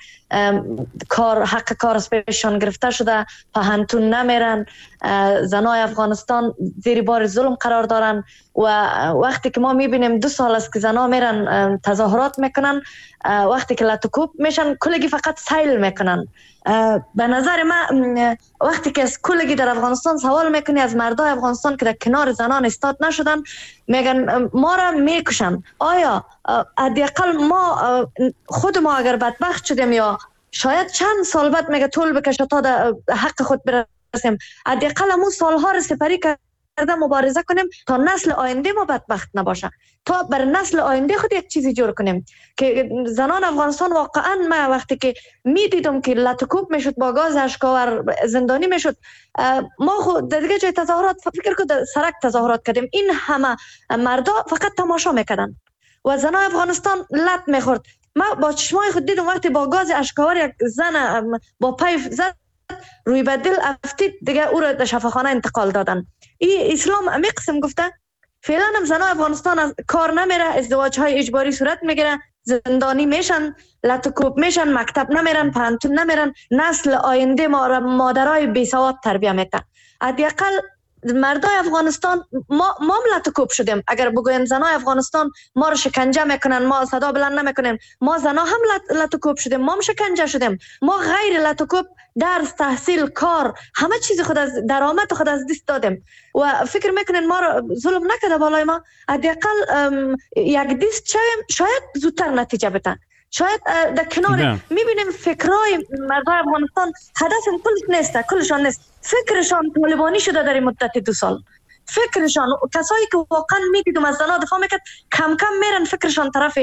کار حق کار از پیششان گرفته شده، پهنتون نمیرن، زنای افغانستان زیر بار ظلم قرار دارن و وقتی که ما میبینیم دو سال است که زنا میرن تظاهرات میکنن، وقتی که لطوکوب میشن کلگی فقط سیل میکنن. به نظر من وقتی که از کلگی در افغانستان سوال میکنی از مردای افغانستان که در کنار زنان استاد نشدن، میگن ما را میکشن. آیا حداقل ما خود ما اگر بدبخت شدیم یا شاید چند سال بعد میگه طول بکشه تا در حق خود برسیم، حداقل همون سالها را سپری کرده مبارزه کنیم تا نسل آینده ما بدبخت نباشه، تا بر نسل آینده خود یک چیزی جور کنیم که زنان افغانستان واقعا من وقتی که می دیدم که لطوکوب میشد با گاز اشکاور زندانی میشد، ما خود دیگه جای تظاهرات فکر کنم سرک تظاهرات کردیم، این همه مردا فقط تماشا میکردن و زنان افغانستان لط میخورد. ما با چشمای خود دیدم وقتی با گاز اشکاور یک زن با پیف زد روی بدل افتید دیگه او را در شفاخانه انتقال دادن. این اسلام امی قسم گفته. فعلا هم زنان افغانستان از کار نمیره، ازدواج های اجباری صورت میگیره، زندانی میشن، لطوکوب میشن، مکتب نمیرن، پانتون نمیرن، نسل آینده ما را مادرای بی سواد تربیت میده. حداقل مردای افغانستان ما ما لطوکوب شدیم. اگر بگوین زنای افغانستان ما رو شکنجه میکنن ما صدا بلند نمیکنیم، ما زنا هم لطوکوب شدیم، ما هم شکنجه شدیم. ما غیر لطوکوب درس، تحصیل، کار، همه چیز خود از درآمد خود از دست دادیم و فکر میکنین ما رو ظلم نکرده بالای ما. حداقل یک دست شویم شاید زودتر نتیجه بده. شاید در کنار میبینیم فکرای مردای افغانستان هدف کلش نیست، کلشان نیست، فکرشان طالبانی شده در مدت دو سال. فکرشان کسایی که واقعا میدیدم از زنا دفاع میکرد کم کم میرن فکرشان طرف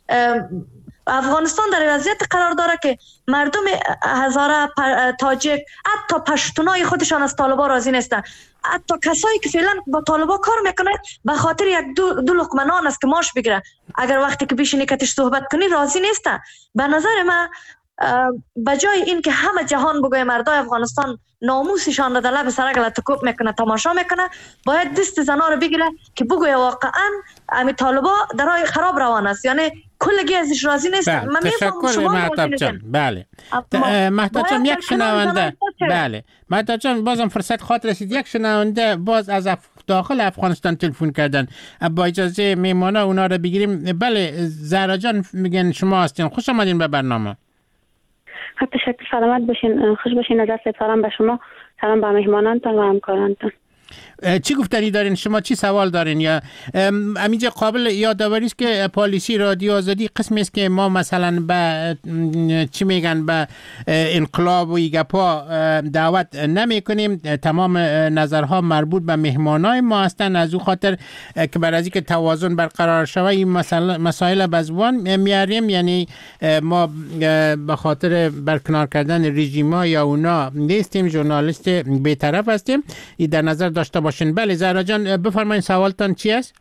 افغانستان در وضعیت قرار داره که مردم هزاره، تاجک، حتی پشتونای خودشان از طالبا راضی نیستن. حتی کسایی که فعلا با طالبا کار میکنه به خاطر یک دو, دو لقمه نان است که ماش بگیره، اگر وقتی که بشینی کتش صحبت کنی راضی نیستن. به نظر من بجای این که همه جهان بگوی مردای افغانستان ناموسشان را در لب سرک لطوکوب میکنه، تماشا میکنه، باید دست زنا رو بگیره که بگوی واقعا امی طالبا در راه خراب روان است، یعنی کلگی ازش راضی نیست. بله. من تشکر مهتاب جان. بله مهتاب جان یک شنونده. بله مهتاب جان بازم فرصت خاطر رسید. یک شنونده باز از اف... داخل افغانستان تلفن کردن، با اجازه میمانه اونا رو بگیریم. بله زهرا جان میگن شما هستین، خوش آمدین به برنامه. خب تشکر، سلامت باشین، خوش باشین. نظر سلام به شما، سلام به مهمانانتان و همکارانتان. چی گفتنی دارین شما؟ چی سوال دارین؟ یا همینجا قابل یادآوری است که پالیسی رادیو آزادی قسمی است که ما مثلا به چی میگن به انقلاب و گپا دعوت نمی کنیم. تمام نظرها مربوط به مهمانای ما هستند، از او خاطر که برای اینکه توازن برقرار شود این مسائل مسائل به زبان میاریم. یعنی ما به خاطر برکنار کردن رژیما یا اونا نیستیم، ژورنالیست بی‌طرف هستیم. این در نظر داشته باشین. بله زهرا جان بفرمایید سوالتان چی است؟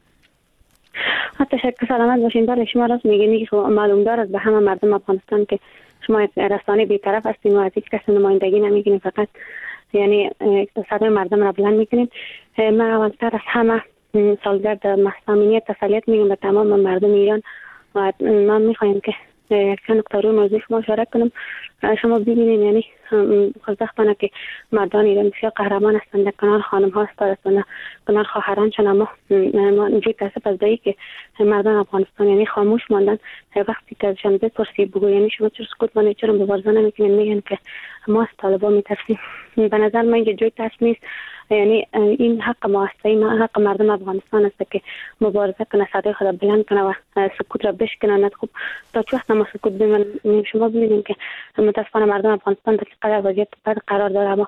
تشکر، سلامت باشین. بله شما راست میگین که معلوم داره به همه مردم افغانستان که شما یک رسانه بی‌طرف هستین و از هیچ کس نمایندگی نمیکنین، فقط یعنی صدای مردم را بلند میکنین. من اولتر از همه سالگرد مهسا امینی تسلیت میگم به تمام مردم ایران و من میخوایم که یک چند نکته روی موضوع شما اشاره کنم. شما ببینید یعنی خوشبختانه که مردان ایران بسیار قهرمان هستند، در کنار خانم ها استاد کنار خواهرانشان. اما ما اینجوری تاسف از دایی که مردان افغانستان یعنی خاموش ماندن. وقتی که ازشان بپرسی بگو یعنی شما چرا سکوت مانید، چرا مبارزه نمیکنید، میگن که ما از طالبان میترسیم. به نظر من اینکه جای ترس نیست، یعنی این حق ما است، این حق مردم افغانستان است که مبارزه کنه، صدای خود بلند کنه و سکوت را بشکنه. خب تا چه وقت ما سکوت بمانیم؟ شما ببینید که متاسفانه مردم افغانستان در قرار وضعیت بد قرار داره، اما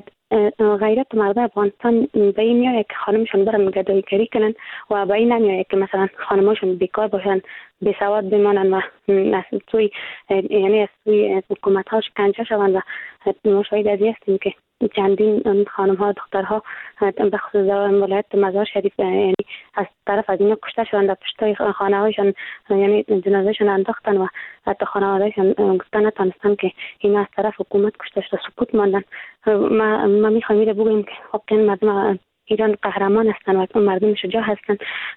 غیرت مردم افغانستان به این میاد که خانمشون برن گداییگری کنن و به این نمیاد که مثلا خانماشون بیکار باشن، بی سواد بمانن و از سوی یعنی از سوی حکومت ها شکنجه شوند. و ما شاهد از این هستیم که چندین خانم ها دخترها به خصوص ولایت مزار شریف یعنی از طرف از اینا کشته شدند، در پشتای خانه هایشان یعنی جنازهشان انداختن و حتی خانوادهشان گفتن نتانستن که اینا از طرف حکومت کشته شده، سکوت ماندن. ما ما میخوایم اینو بگوییم که واقعا مردم ایران قهرمان هستند و مردم شجاع هستند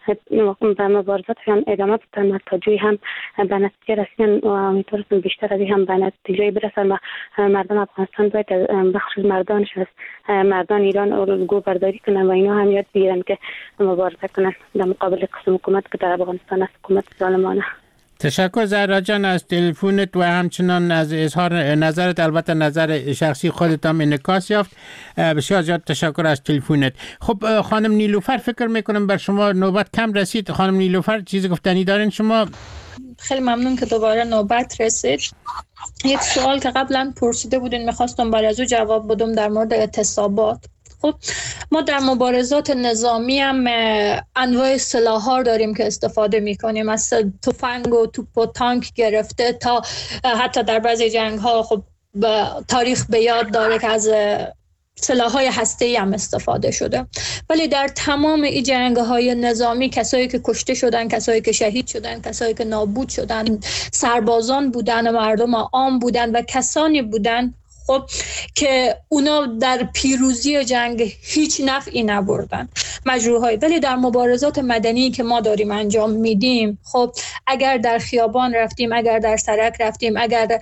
و مبارزاتشان ادامه بدن تا جایی هم به نتیجه رسیدن و امیدوارم بیشتر از این هم به نتیجه برسن. و مردم افغانستان باید بخصوص مردانش از مردان ایران الگو برداری کنن و اینا هم یاد بگیرن که مبارزه کنن در مقابل قسم حکومت که در افغانستان است، حکومت ظالمانه. تشکر زهرا جان از تلفنت و همچنان از اظهار نظرت. البته نظر شخصی خودت هم انعکاس یافت. بسیار زیاد تشکر از تلفنت. خب خانم نیلوفر، فکر میکنم بر شما نوبت کم رسید. خانم نیلوفر چیزی گفتنی دارین شما؟ خیلی ممنون که دوباره نوبت رسید. یک سوال که قبلا پرسیده بودین میخواستم برای از او جواب بدم در مورد اعتصابات. خب ما در مبارزات نظامی هم انواع سلاح‌ها داریم که استفاده می‌کنیم، از تفنگ و توپ و تانک گرفته تا حتی در بعضی جنگ‌ها خب تاریخ به یاد داره که از سلاح‌های هسته‌ای هم استفاده شده. ولی در تمام این جنگ‌های نظامی کسایی که کشته شدن، کسایی که شهید شدن، کسایی که نابود شدن سربازان بودن، مردم عام بودن و کسانی بودن خب که اونا در پیروزی جنگ هیچ نفعی نبردن، مجروحای. ولی در مبارزات مدنی که ما داریم انجام میدیم، خب اگر در خیابان رفتیم، اگر در سرک رفتیم، اگر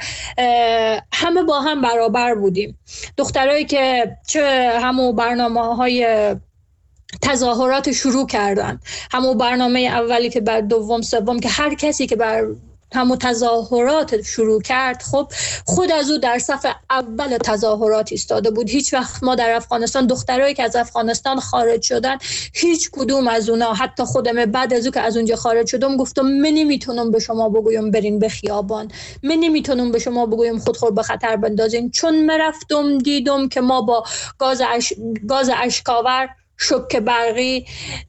همه با هم برابر بودیم. دخترایی که چه همون برنامه‌های تظاهرات شروع کردن، همون برنامه اولی که بر دوم سوم که هر کسی که بر همون تظاهرات شروع کرد خب خود از او در صف اول تظاهرات ایستاده بود. هیچ وقت ما در افغانستان دخترایی که از افغانستان خارج شدن، هیچ کدوم از اونا، حتی خودم بعد از او که از اونجا خارج شدم گفتم من نمیتونم به شما بگویم برین به خیابان، من نمیتونم به شما بگویم خودخور به خطر بندازین، چون مرفتم دیدم که ما با گاز اش... گاز اشکاور، شوک برقی،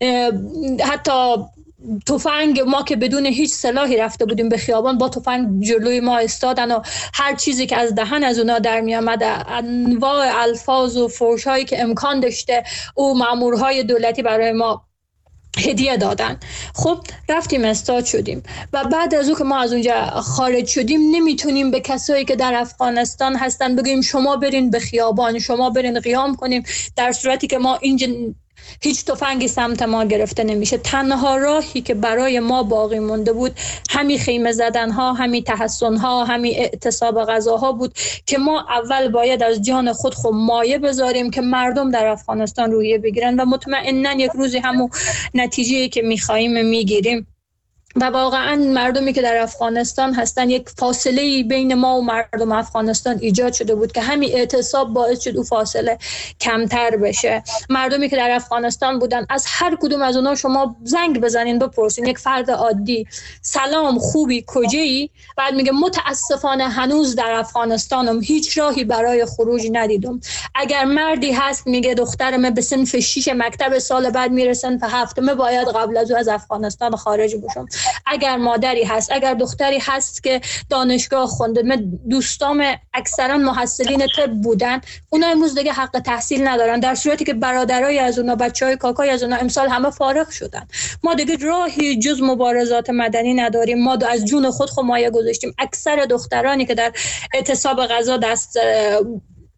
حتی تفنگ، ما که بدون هیچ سلاحی رفته بودیم به خیابان، با تفنگ جلوی ما استادن و هر چیزی که از دهن از اونا در می آمد، انواع الفاظ و فحش هایی که امکان داشته او مامورهای دولتی برای ما هدیه دادن. خب رفتیم استاد شدیم و بعد از او که ما از اونجا خارج شدیم نمیتونیم به کسایی که در افغانستان هستن بگیم شما برین به خیابان، شما برین قیام کنیم، در صورتی که ما اینجا هیچ تفنگی سمت ما گرفته نمیشه. تنها راهی که برای ما باقی مونده بود همین خیمه زدن ها، همین تحصن ها، همین اعتصاب غذاها بود که ما اول باید از جان خود خود مایه بذاریم که مردم در افغانستان روحیه بگیرن و مطمئناً یک روزی همون نتیجه‌ای که می‌خوایم میگیریم. و واقعا مردمی که در افغانستان هستن، یک فاصله بین ما و مردم افغانستان ایجاد شده بود که همین اعتصاب باعث شد اون فاصله کمتر بشه. مردمی که در افغانستان بودن، از هر کدوم از اونا شما زنگ بزنین بپرسین، یک فرد عادی سلام خوبی کجایی، بعد میگه متاسفانه هنوز در افغانستانم، هیچ راهی برای خروج ندیدم. اگر مردی هست میگه دخترم به صنف شش مکتب سال بعد میرسن به هفتم، باید قبل از او از افغانستان خارج بشم. اگر مادری هست، اگر دختری هست که دانشگاه خونده، من دوستام اکثرا محصلین طب بودن، اونا امروز دیگه حق تحصیل ندارن، در صورتی که برادرای از اونا، بچهای کاکای از اونا امسال همه فارغ شدن. ما دیگه راهی جز مبارزات مدنی نداریم. ما از جون خود خود مایه گذاشتیم. اکثر دخترانی که در اعتصاب غذا دست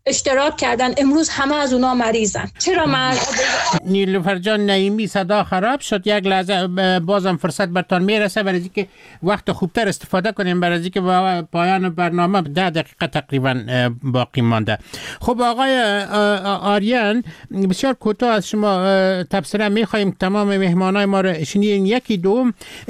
اشتراک کردن، امروز همه از اونا مریضن. چرا من نیلوفر جان نعیمی صدا خراب شد، یک لحظه بازم فرصت برتان میرسه برای اینکه وقت خوبتر استفاده کنیم، برای اینکه پایان برنامه ده دقیقه تقریبا باقی مانده. خب آقای آریان، بسیار کوتاه از شما تبصره میخوایم، تمام مهمانای ما رو شنیدین. یکی دوم،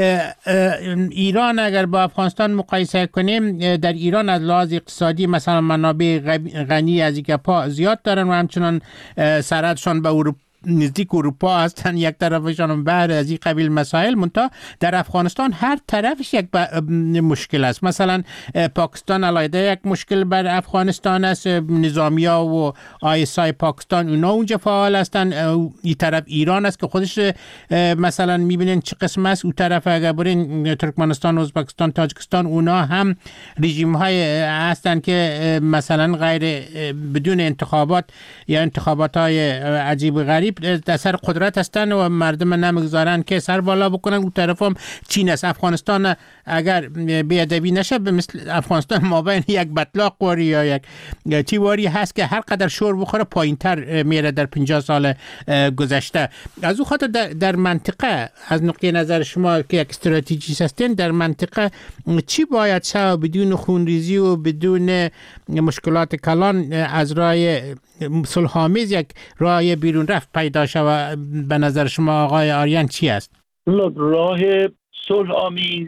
ایران اگر با افغانستان مقایسه کنیم، در ایران از لحاظ اقتصادی مثلا منابع غنی از اینکه پا زیاد دارن و همچنان سرحدشان به اروپا نزدیک اروپا هستن، یک طرفشان بحر از این قبیل مسائل. منتها در افغانستان هر طرفش یک مشکل است. مثلا پاکستان علیه یک مشکل بر افغانستان است، نظامیا و آی اس آی پاکستان اونا اونجا فعال هستن. این طرف ایران است که خودش مثلا میبینین چه قسم است. اون طرف اگر برین ترکمنستان، ازبکستان، تاجیکستان، اونا هم رژیم های هستن که مثلا غیر بدون انتخابات یا انتخابات های عجیب غریب در سر قدرت هستن و مردم نمیگذارن که سر بالا بکنن. اون طرف هم چین است. افغانستان اگر بی‌ادبی نشه به مثل افغانستان مابین یک بطلاق واری یا یک تیواری هست که هر قدر شور بخوره پایین تر میره در پنجاه سال گذشته. از اون خاطر در, در منطقه، از نقطه نظر شما که یک استراتژیست هستین، در منطقه چی باید شود بدون خونریزی و بدون مشکلات کلان از راه صلح‌آمیز یک راه بیرون رفت پیدا شود؟ به نظر شما آقای آریان چی است؟ راه صلح آمیز،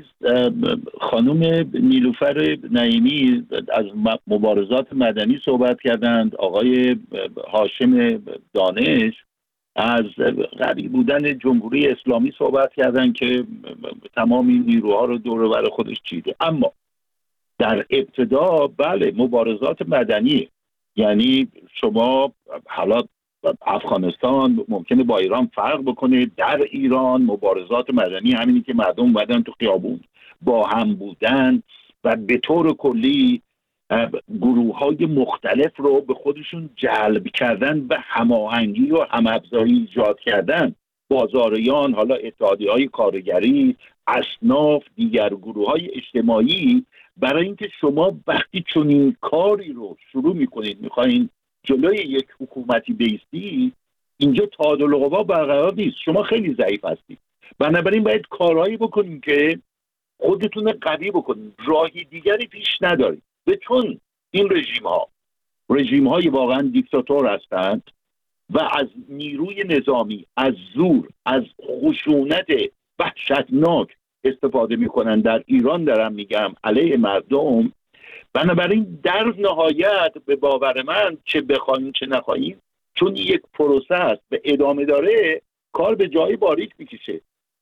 خانم نیلوفر نعیمی از مبارزات مدنی صحبت کردند، آقای هاشم دانش از قوی بودن جمهوری اسلامی صحبت کردند که تمام این نیروها رو دور و بر خودش چیده. اما در ابتدا بله مبارزات مدنی، یعنی شما حالا افغانستان ممکنه با ایران فرق بکنه، در ایران مبارزات مدنی همینی که مردم اومدن تو خیابون با هم بودن و به طور کلی گروه‌های مختلف رو به خودشون جلب کردن و هماهنگی و هم‌افزایی ایجاد کردن. بازاریان، حالا اتحادیه‌های کارگری، اصناف، دیگر گروه‌های اجتماعی، برای اینکه شما وقتی چنین کاری رو شروع می‌کنید، می‌خواید جلوی یک حکومتی بیستی، اینجا تعادل قوا برقرار نیست، شما خیلی ضعیف هستید. بنابراین باید کارهایی بکنید که خودتون قوی بکنید، راهی دیگری پیش ندارید. و چون این رژیم ها رژیم های واقعا دیکتاتور هستند و از نیروی نظامی، از زور، از خشونت وحشتناک استفاده میکنن، در ایران دارم میگم، علیه مردم. بنابراین در نهایت به باور من چه بخوایم چه نخواهیم، چون یک پروسه است به ادامه داره، کار به جای باریک میکشه.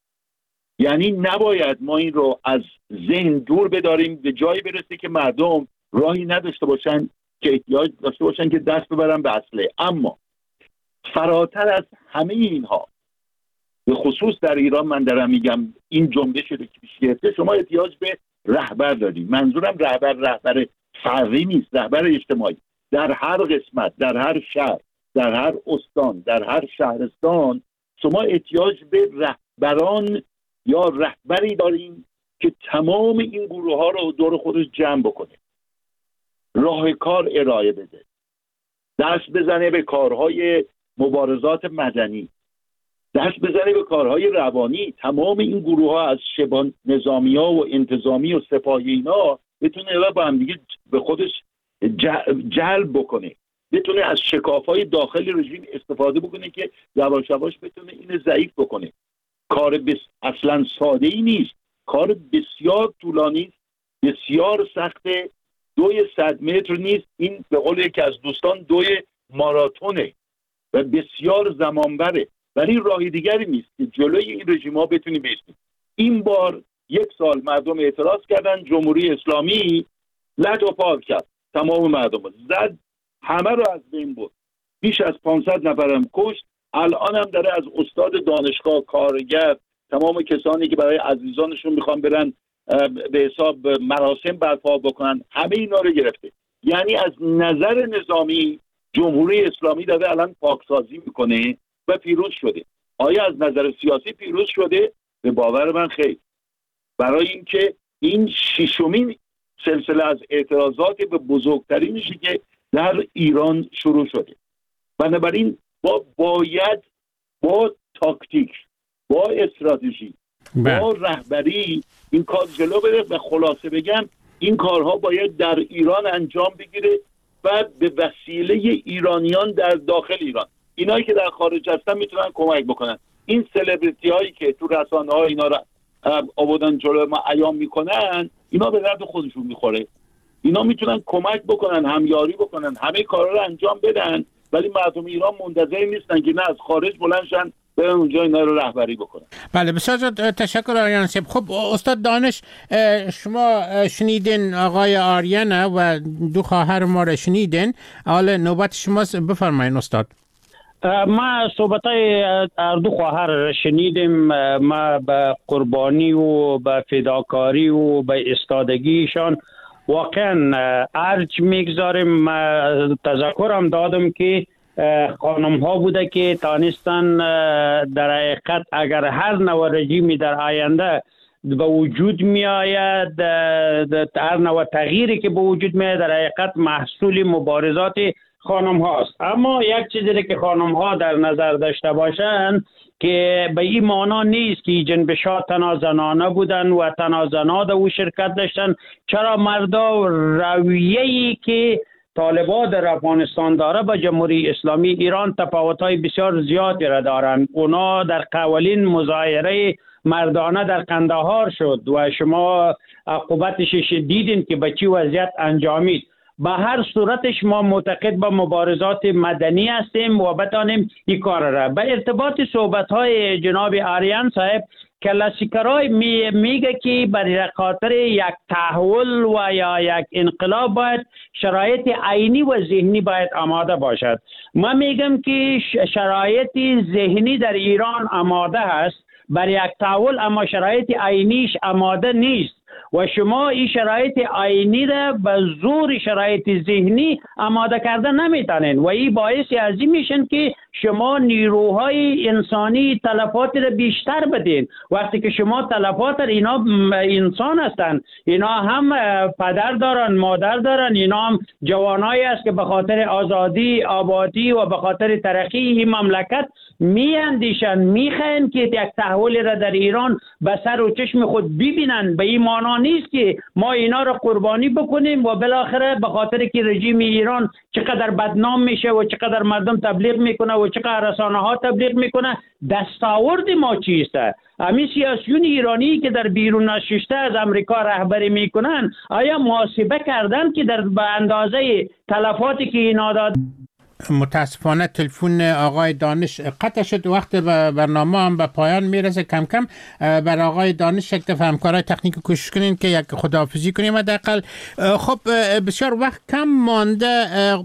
یعنی نباید ما این رو از ذهن دور بداریم به جایی برسه که مردم راهی نداشته باشن که احتیاج داشته باشن که دست ببرن به اسلحه. اما فراتر از همه اینها، به خصوص در ایران من دارم میگم، این جنبش رو که پیش گرفته، شما احتیاج به رهبر دارید. منظورم رهبر رهبر فردی نیست، رهبر اجتماعی. در هر قسمت، در هر شهر، در هر استان، در هر شهرستان شما احتیاج به رهبران یا رهبری داریم که تمام این گروه ها رو دور خودش جمع بکنه، راه کار ارائه بده، دست بزنه به کارهای مبارزات مدنی، دست بزنه به کارهای روانی. تمام این گروه ها از شبان نظامی ها و انتظامی و سپاهی اینا بتونه با هم دیگه به خودش جلب بکنه، بتونه از شکافهای داخل رژیم استفاده بکنه که یواش یواش بتونه اینو ضعیف بکنه. کار بس... اصلا ساده ای نیست، کار بسیار طولانی، بسیار سخته. دوی صد متر نیست، این به قول یکی از دوستان دوی ماراتونه و بسیار زمان بره، ولی راهی دیگری نیست که جلوی این رژیم ها بتونی بیستیم. این بار یک سال مردم اعتراض کردن، جمهوری اسلامی لج و پار کرد، تمام مردم زد، همه رو از بین برد، بیش از پانصد نفرم کشت. الان هم داره از استاد دانشگاه، کارگر، تمام کسانی که برای عزیزانشون میخوان برن به حساب مراسم برپا بکنن، همه اینا رو گرفته. یعنی از نظر نظامی جمهوری اسلامی داره الان پاکسازی میکنه و پیروز شده. آیا از نظر سیاسی پیروز شده؟ به باور من خیر. برای اینکه این ششمین سلسله از اعتراضات به بزرگترینشی که در ایران شروع شده. بنابراین با باید با تاکتیک، با استراتژی، با رهبری این کار جلو بره و خلاصه بگم این کارها باید در ایران انجام بگیره و به وسیله ایرانیان در داخل ایران، اینایی که در خارج هستن میتونن کمک بکنن. این سلبریتی هایی که تو رسانه ها اینا رو آوردن جلو ما عیان میکنن، اینا به درد خودشون میخوره. اینا میتونن کمک بکنن، همیاری بکنن، همه کارا رو انجام بدن، ولی مردم ایران منتظر نیستن که نه از خارج بلندشن برن اونجا اینا رو رهبری بکنن. بله بسیار تشکر آریان صاحب. خب استاد دانش، شما شنیدین آقای آریان و دو خواهر ما رو شنیدین، حالا نوبت شماست، بفرمایید استاد. ما صحبتای دو خواهر شنیدیم. ما به قربانی و به فداکاری و به استادگیشان واقعا ارج میگذاریم. تذکرم دادم که خانم ها بوده که تانستن در حقیقت اگر هر نوع رژیمی در آینده به وجود می آید، هر نوع تغییری که به وجود می آید، در حقیقت محصول مبارزات خانم هاست. اما یک چیزی که خانم ها در نظر داشته باشند که به این معنا نیست که جنب شاه تنها زنانه بودن و تنها زنها در او شرکت داشتن. چرا مردا رویه‌ای که طالبان در افغانستان داره با جمهوری اسلامی ایران تفاوت‌های بسیار زیادی را دارند. اونا در قوالین مظاهره مردانه در قندهار شد و شما عقوبتش دیدین که به چی وضعیت انجامید. به هر صورتش ما معتقد به مبارزات مدنی هستیم و بتانیم این کار را. به ارتباط صحبت‌های جناب آریان صاحب، کلاسیکرای می میگه که برای خاطر یک تحول و یا یک انقلاب باید شرایط عینی و ذهنی باید آماده باشد. ما میگم که شرایط ذهنی در ایران آماده است برای یک تحول، اما شرایط عینیش آماده نیست و شما این شرایط عینی را به زور شرایط ذهنی آماده کرده نمیتونین و این باعث از این میشن که شما نیروهای انسانی تلفات را بیشتر بدین. وقتی که شما تلفات را، اینا انسان هستن، اینا هم پدر دارن، مادر دارن، اینا هم جوانایی است که به خاطر آزادی، آبادی و به خاطر ترقی این مملکت می اندیشن، می خواهند که یک تحول را در ایران به سر و چشم خود ببینن. به این معنا نیست که ما اینا را قربانی بکنیم و بالاخره به خاطر که رژیم ایران چقدر بدنام میشه و چقدر مردم تبلیغ میکنه و چقدر رسانه ها تبلیغ میکنه، دستاورد ما چیست؟ همین سیاسیون ایرانی که در بیرون نشسته از امریکا رهبری میکنن، آیا محاسبه کردن که در به اندازه تلفاتی که اینا داد؟ متاسفانه تلفن آقای دانش قطع شد، وقت برنامه هم به پایان میرسه. کم کم بر آقای دانش یک دفعه همکارای تکنیک کوشش کنین که یک خداحافظی کنیم حداقل. خب بسیار وقت کم مانده.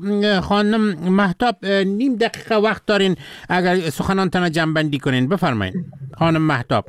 خانم مهتاب نیم دقیقه وقت دارین اگر سخنانتان جمع بندی کنین، بفرمایید خانم مهتاب.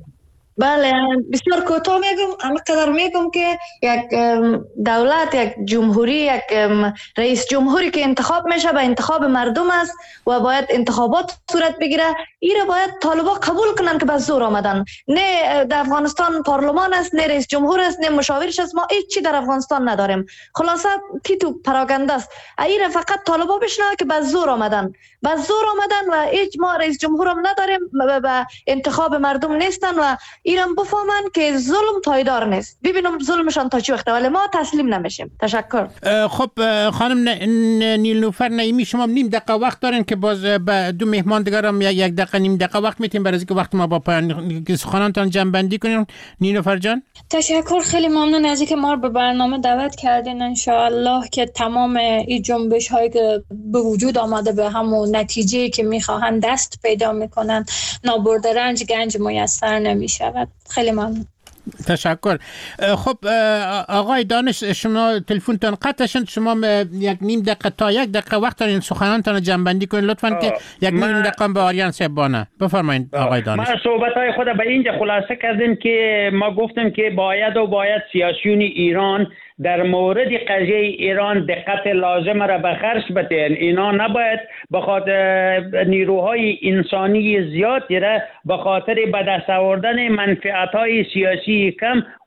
بله بسیار کوتاه میگم. همینقدر میگم که یک دولت، یک جمهوری، یک رئیس جمهوری که انتخاب میشه به انتخاب مردم است و باید انتخابات صورت بگیره. ایره باید طالبا قبول کنن که به زور آمدن. نه در افغانستان پارلمان است، نه رئیس جمهور است، نه مشاورش است. ما هیچ چی در افغانستان نداریم. خلاصه تیتو پراگنده است. ایره فقط طالبا بشنوه که به زور آمدن، به زور آمدن و هیچ ما رئیس جمهور هم نداریم، به انتخاب مردم نیستن و ایران بفهمن که ظلم پایدار نیست. ببینم ظلمشان تا چه وقته، ولی ما تسلیم نمیشیم. تشکر. خب خانم نیلوفر نعیمی، شما نیم دقیقه وقت دارین که باز به دو مهمان دیگرم یک دقیقه نیم دقیقه وقت میتیم برای اینکه وقت ما با پایان سخنانتان جمع بندی کنیم. نیلوفر جان تشکر، خیلی ممنون از اینکه ما رو به برنامه دعوت کردین. ان شاء الله که تمام این جنبش هایی که به وجود آمده به همون نتیجه که میخواهن دست پیدا میکنن، نابرده رنج گنج میسر نمیشه. خیلی ممنون. تشکر. خب آقای دانش، شما تلفنتون قطع شد، شما یک نیم دقیقه تا یک دقیقه وقت دارین سخنانتان جمع بندی کنید لطفاً که یک نیم دقیقه به آریان صاحب بانه. بفرمایید آقای دانش. ما صحبت‌های خود به اینجا خلاصه کردیم که ما گفتیم که باید و باید سیاسیون ایران در مورد قضیه ایران دقت لازم را به خرج بدهند. اینا نباید به خاطر نیروهای انسانی زیادی را به خاطر به دست آوردن منفعت‌های سیاسی کم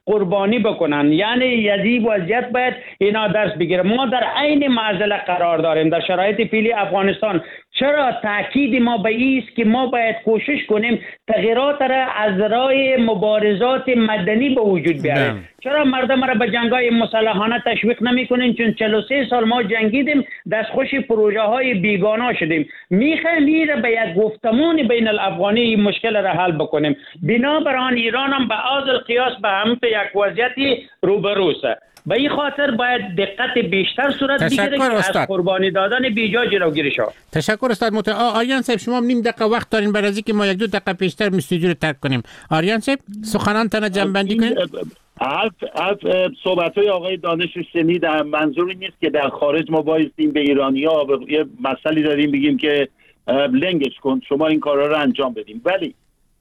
قربانی بکنن. یعنی یزی وضعیت باید اینا درس بگیره. ما در عین معضله قرار داریم در شرایط فعلی افغانستان. چرا تاکید ما به این است که ما باید کوشش کنیم تغییرات را از راه مبارزات مدنی به وجود بیاریم؟ چرا مردم را به جنگ‌های مسلحانه تشویق نمی‌کنیم؟ چون چهل و سه سال ما جنگیدیم، دستخوش پروژه های بیگانه شدیم. میخوایم این را به یک گفتمان بین الافغانی این مشکل را حل بکنیم. بنابراین ایران هم به عادل قیاس به هم یک وضعیتی روبروست. به این خاطر باید دقت بیشتر صورت بگیره که از قربانی دادن بیجا جلوگیری شود. تشکر استاد محترم. آریان صاحب شما نیم دقیقه وقت دارین برای اینکه ما یک دو دقیقه پیشتر استودیو رو ترک کنیم. آریان صاحب سخنان تن جنبندی کنید. حرف حرف صحبت‌های آقای دانش شنیدم. منظوری نیست که در خارج ما بایستیم به ایرانی‌ها یه مسئله داریم بگیم که لنگش کن شما این کارا رو انجام بدیم، ولی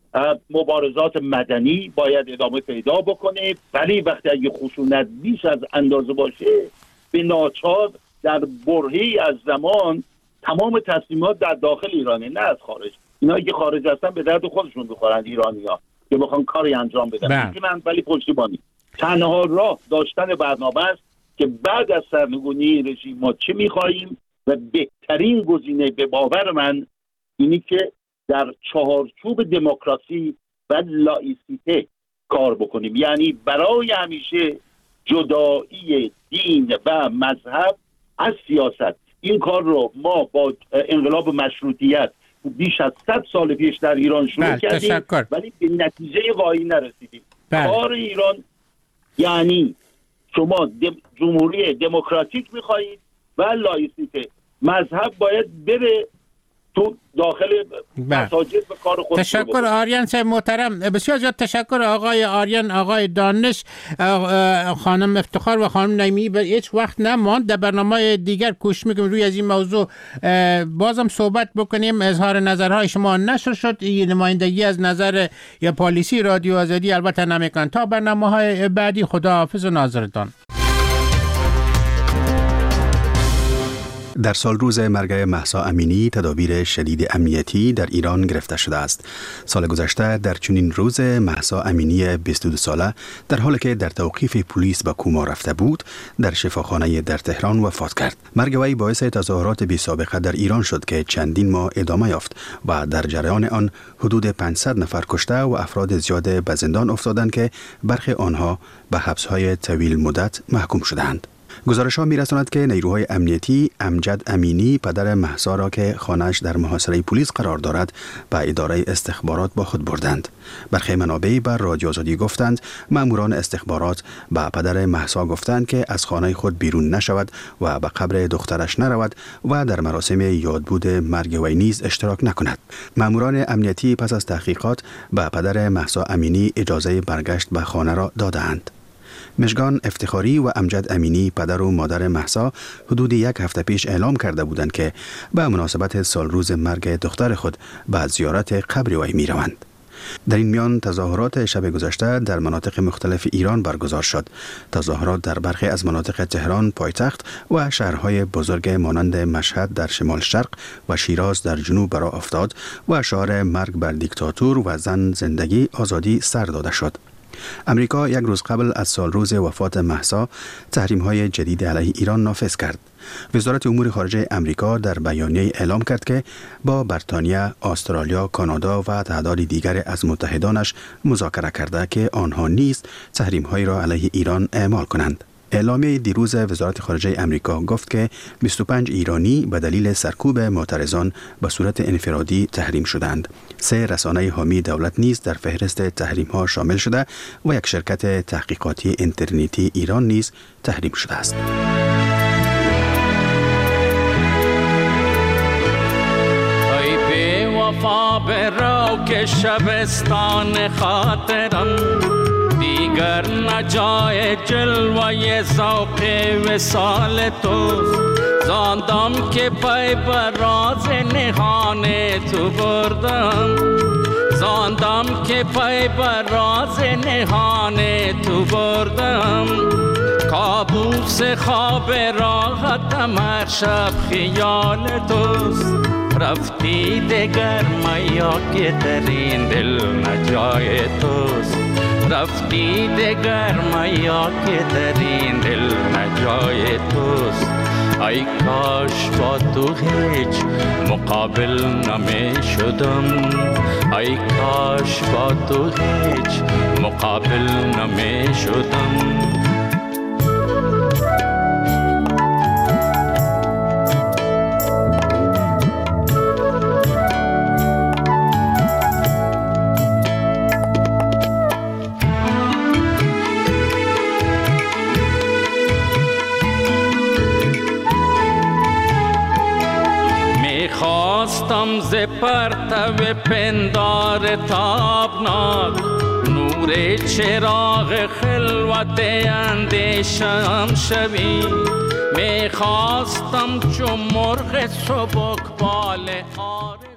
مبارزات مدنی باید ادامه پیدا بکنه. ولی وقتی اگه خشونت بیش از اندازه باشه به ناچار در برهه‌ای از زمان تمام تصمیمات در داخل ایرانه، نه از خارج. اینا که خارج هستن به درد خودشون بخورن ایرانی‌ها که بخوان کاری انجام بدن میتونن، ولی پشتیبانی. تنها راه داشتن برنامه است که بعد از سرنگونی رژیم ما چه می‌خواهیم و بهترین گزینه به باور من اینی که در چهارچوب دموکراسی و لایسیته کار بکنیم. یعنی برای همیشه جدایی دین و مذهب از سیاست. این کار رو ما با انقلاب مشروطیت بیش از صد سال پیش در ایران شروع کردیم، ولی به نتیجه واهی نرسیدیم. کار ایران یعنی شما دم... جمهوری دموکراتیک میخواهید و لایسیته. مذهب باید بره تو داخل مساجد به کار خود. تشکر آریان صاحب محترم. بسیار زیاد تشکر آقای آریان، آقای دانش، خانم افتخار و خانم نعیمی. به هیچ وقت نماند در برنامه دیگر کوشش میکنیم روی از این موضوع بازم صحبت بکنیم. اظهار نظرهای شما نشر شد، نمایندگی از نظر یا پالیسی رادیو آزادی البته نمیکن. تا برنامه‌های بعدی خداحافظ و ناظرتان. در سال روز مرگ مهسا امینی تدابیر شدید امنیتی در ایران گرفته شده است. سال گذشته در چنین روز مهسا امینی بیست و دو ساله در حالی که در توقیف پلیس به کوما رفته بود در شفاخانه در تهران وفات کرد. مرگ وی باعث تظاهرات بی سابقه در ایران شد که چندین ماه ادامه یافت و در جریان آن حدود پانصد نفر کشته و افراد زیاد به زندان افتادند که برخی آنها به حبس‌های طویل مدت محکوم شدند. گزارش‌ها می‌رساند که نیروهای امنیتی امجد امینی پدر مهسا را که خانه‌اش در محاصره پلیس قرار دارد به اداره استخبارات با خود بردند. برخی منابع بر رادیو آزادی گفتند ماموران استخبارات به پدر مهسا گفتند که از خانه خود بیرون نشود و به قبر دخترش نرود و در مراسم یادبود مرگ وی نیز اشتراک نکند. ماموران امنیتی پس از تحقیقات به پدر مهسا امینی اجازه برگشت به خانه را دادند. مژگان افتخاری و امجد امینی پدر و مادر مهسا حدود یک هفته پیش اعلام کرده بودند که به مناسبت سال روز مرگ دختر خود به زیارت قبر وی می روند. در این میان تظاهرات شب گذشته در مناطق مختلف ایران برگزار شد. تظاهرات در برخی از مناطق تهران پایتخت و شهرهای بزرگ مانند مشهد در شمال شرق و شیراز در جنوب برآ افتاد و شعار مرگ بر دیکتاتور و زن زندگی آزادی سر داده شد. امریکا یک روز قبل از سال روز وفات مهسا تحریم‌های جدید علیه ایران نافذ کرد. وزارت امور خارجه امریکا در بیانیه اعلام کرد که با بریتانیا، استرالیا، کانادا و تعدادی دیگر از متحدانش مذاکره کرده که آنها نیز تحریم‌های را علیه ایران اعمال کنند. اعلامیه دیروز وزارت خارجه امریکا گفت که بیست و پنج ایرانی به دلیل سرکوب معترضان به صورت انفرادی تحریم شدند. سه رسانه حامی دولت نیز در فهرست تحریم ها شامل شده و یک شرکت تحقیقاتی اینترنتی ایران نیز تحریم شده است. ای بی وفا برو که شبستان خاطرم دیگر نجای جلوه ذوق وصال توست. زاندم که پای بر راز نهان تو بردم، زاندم که پای بر راز نهان تو بردم. کابوس خواب راحتم هر شب خیال توست. رفتی دگر میا که در این دل نجای توست. رفتی دگر میا که در این دل نجای توست. ای کاش با تو هیچ مقابل نمی شدم، ای کاش با تو هیچ مقابل نمی شدم. خواستم ز پرتو پندار تابناک نور چراغ خلوت اندیشم شوی. می خواستم چو مرغ سبک بال آرزو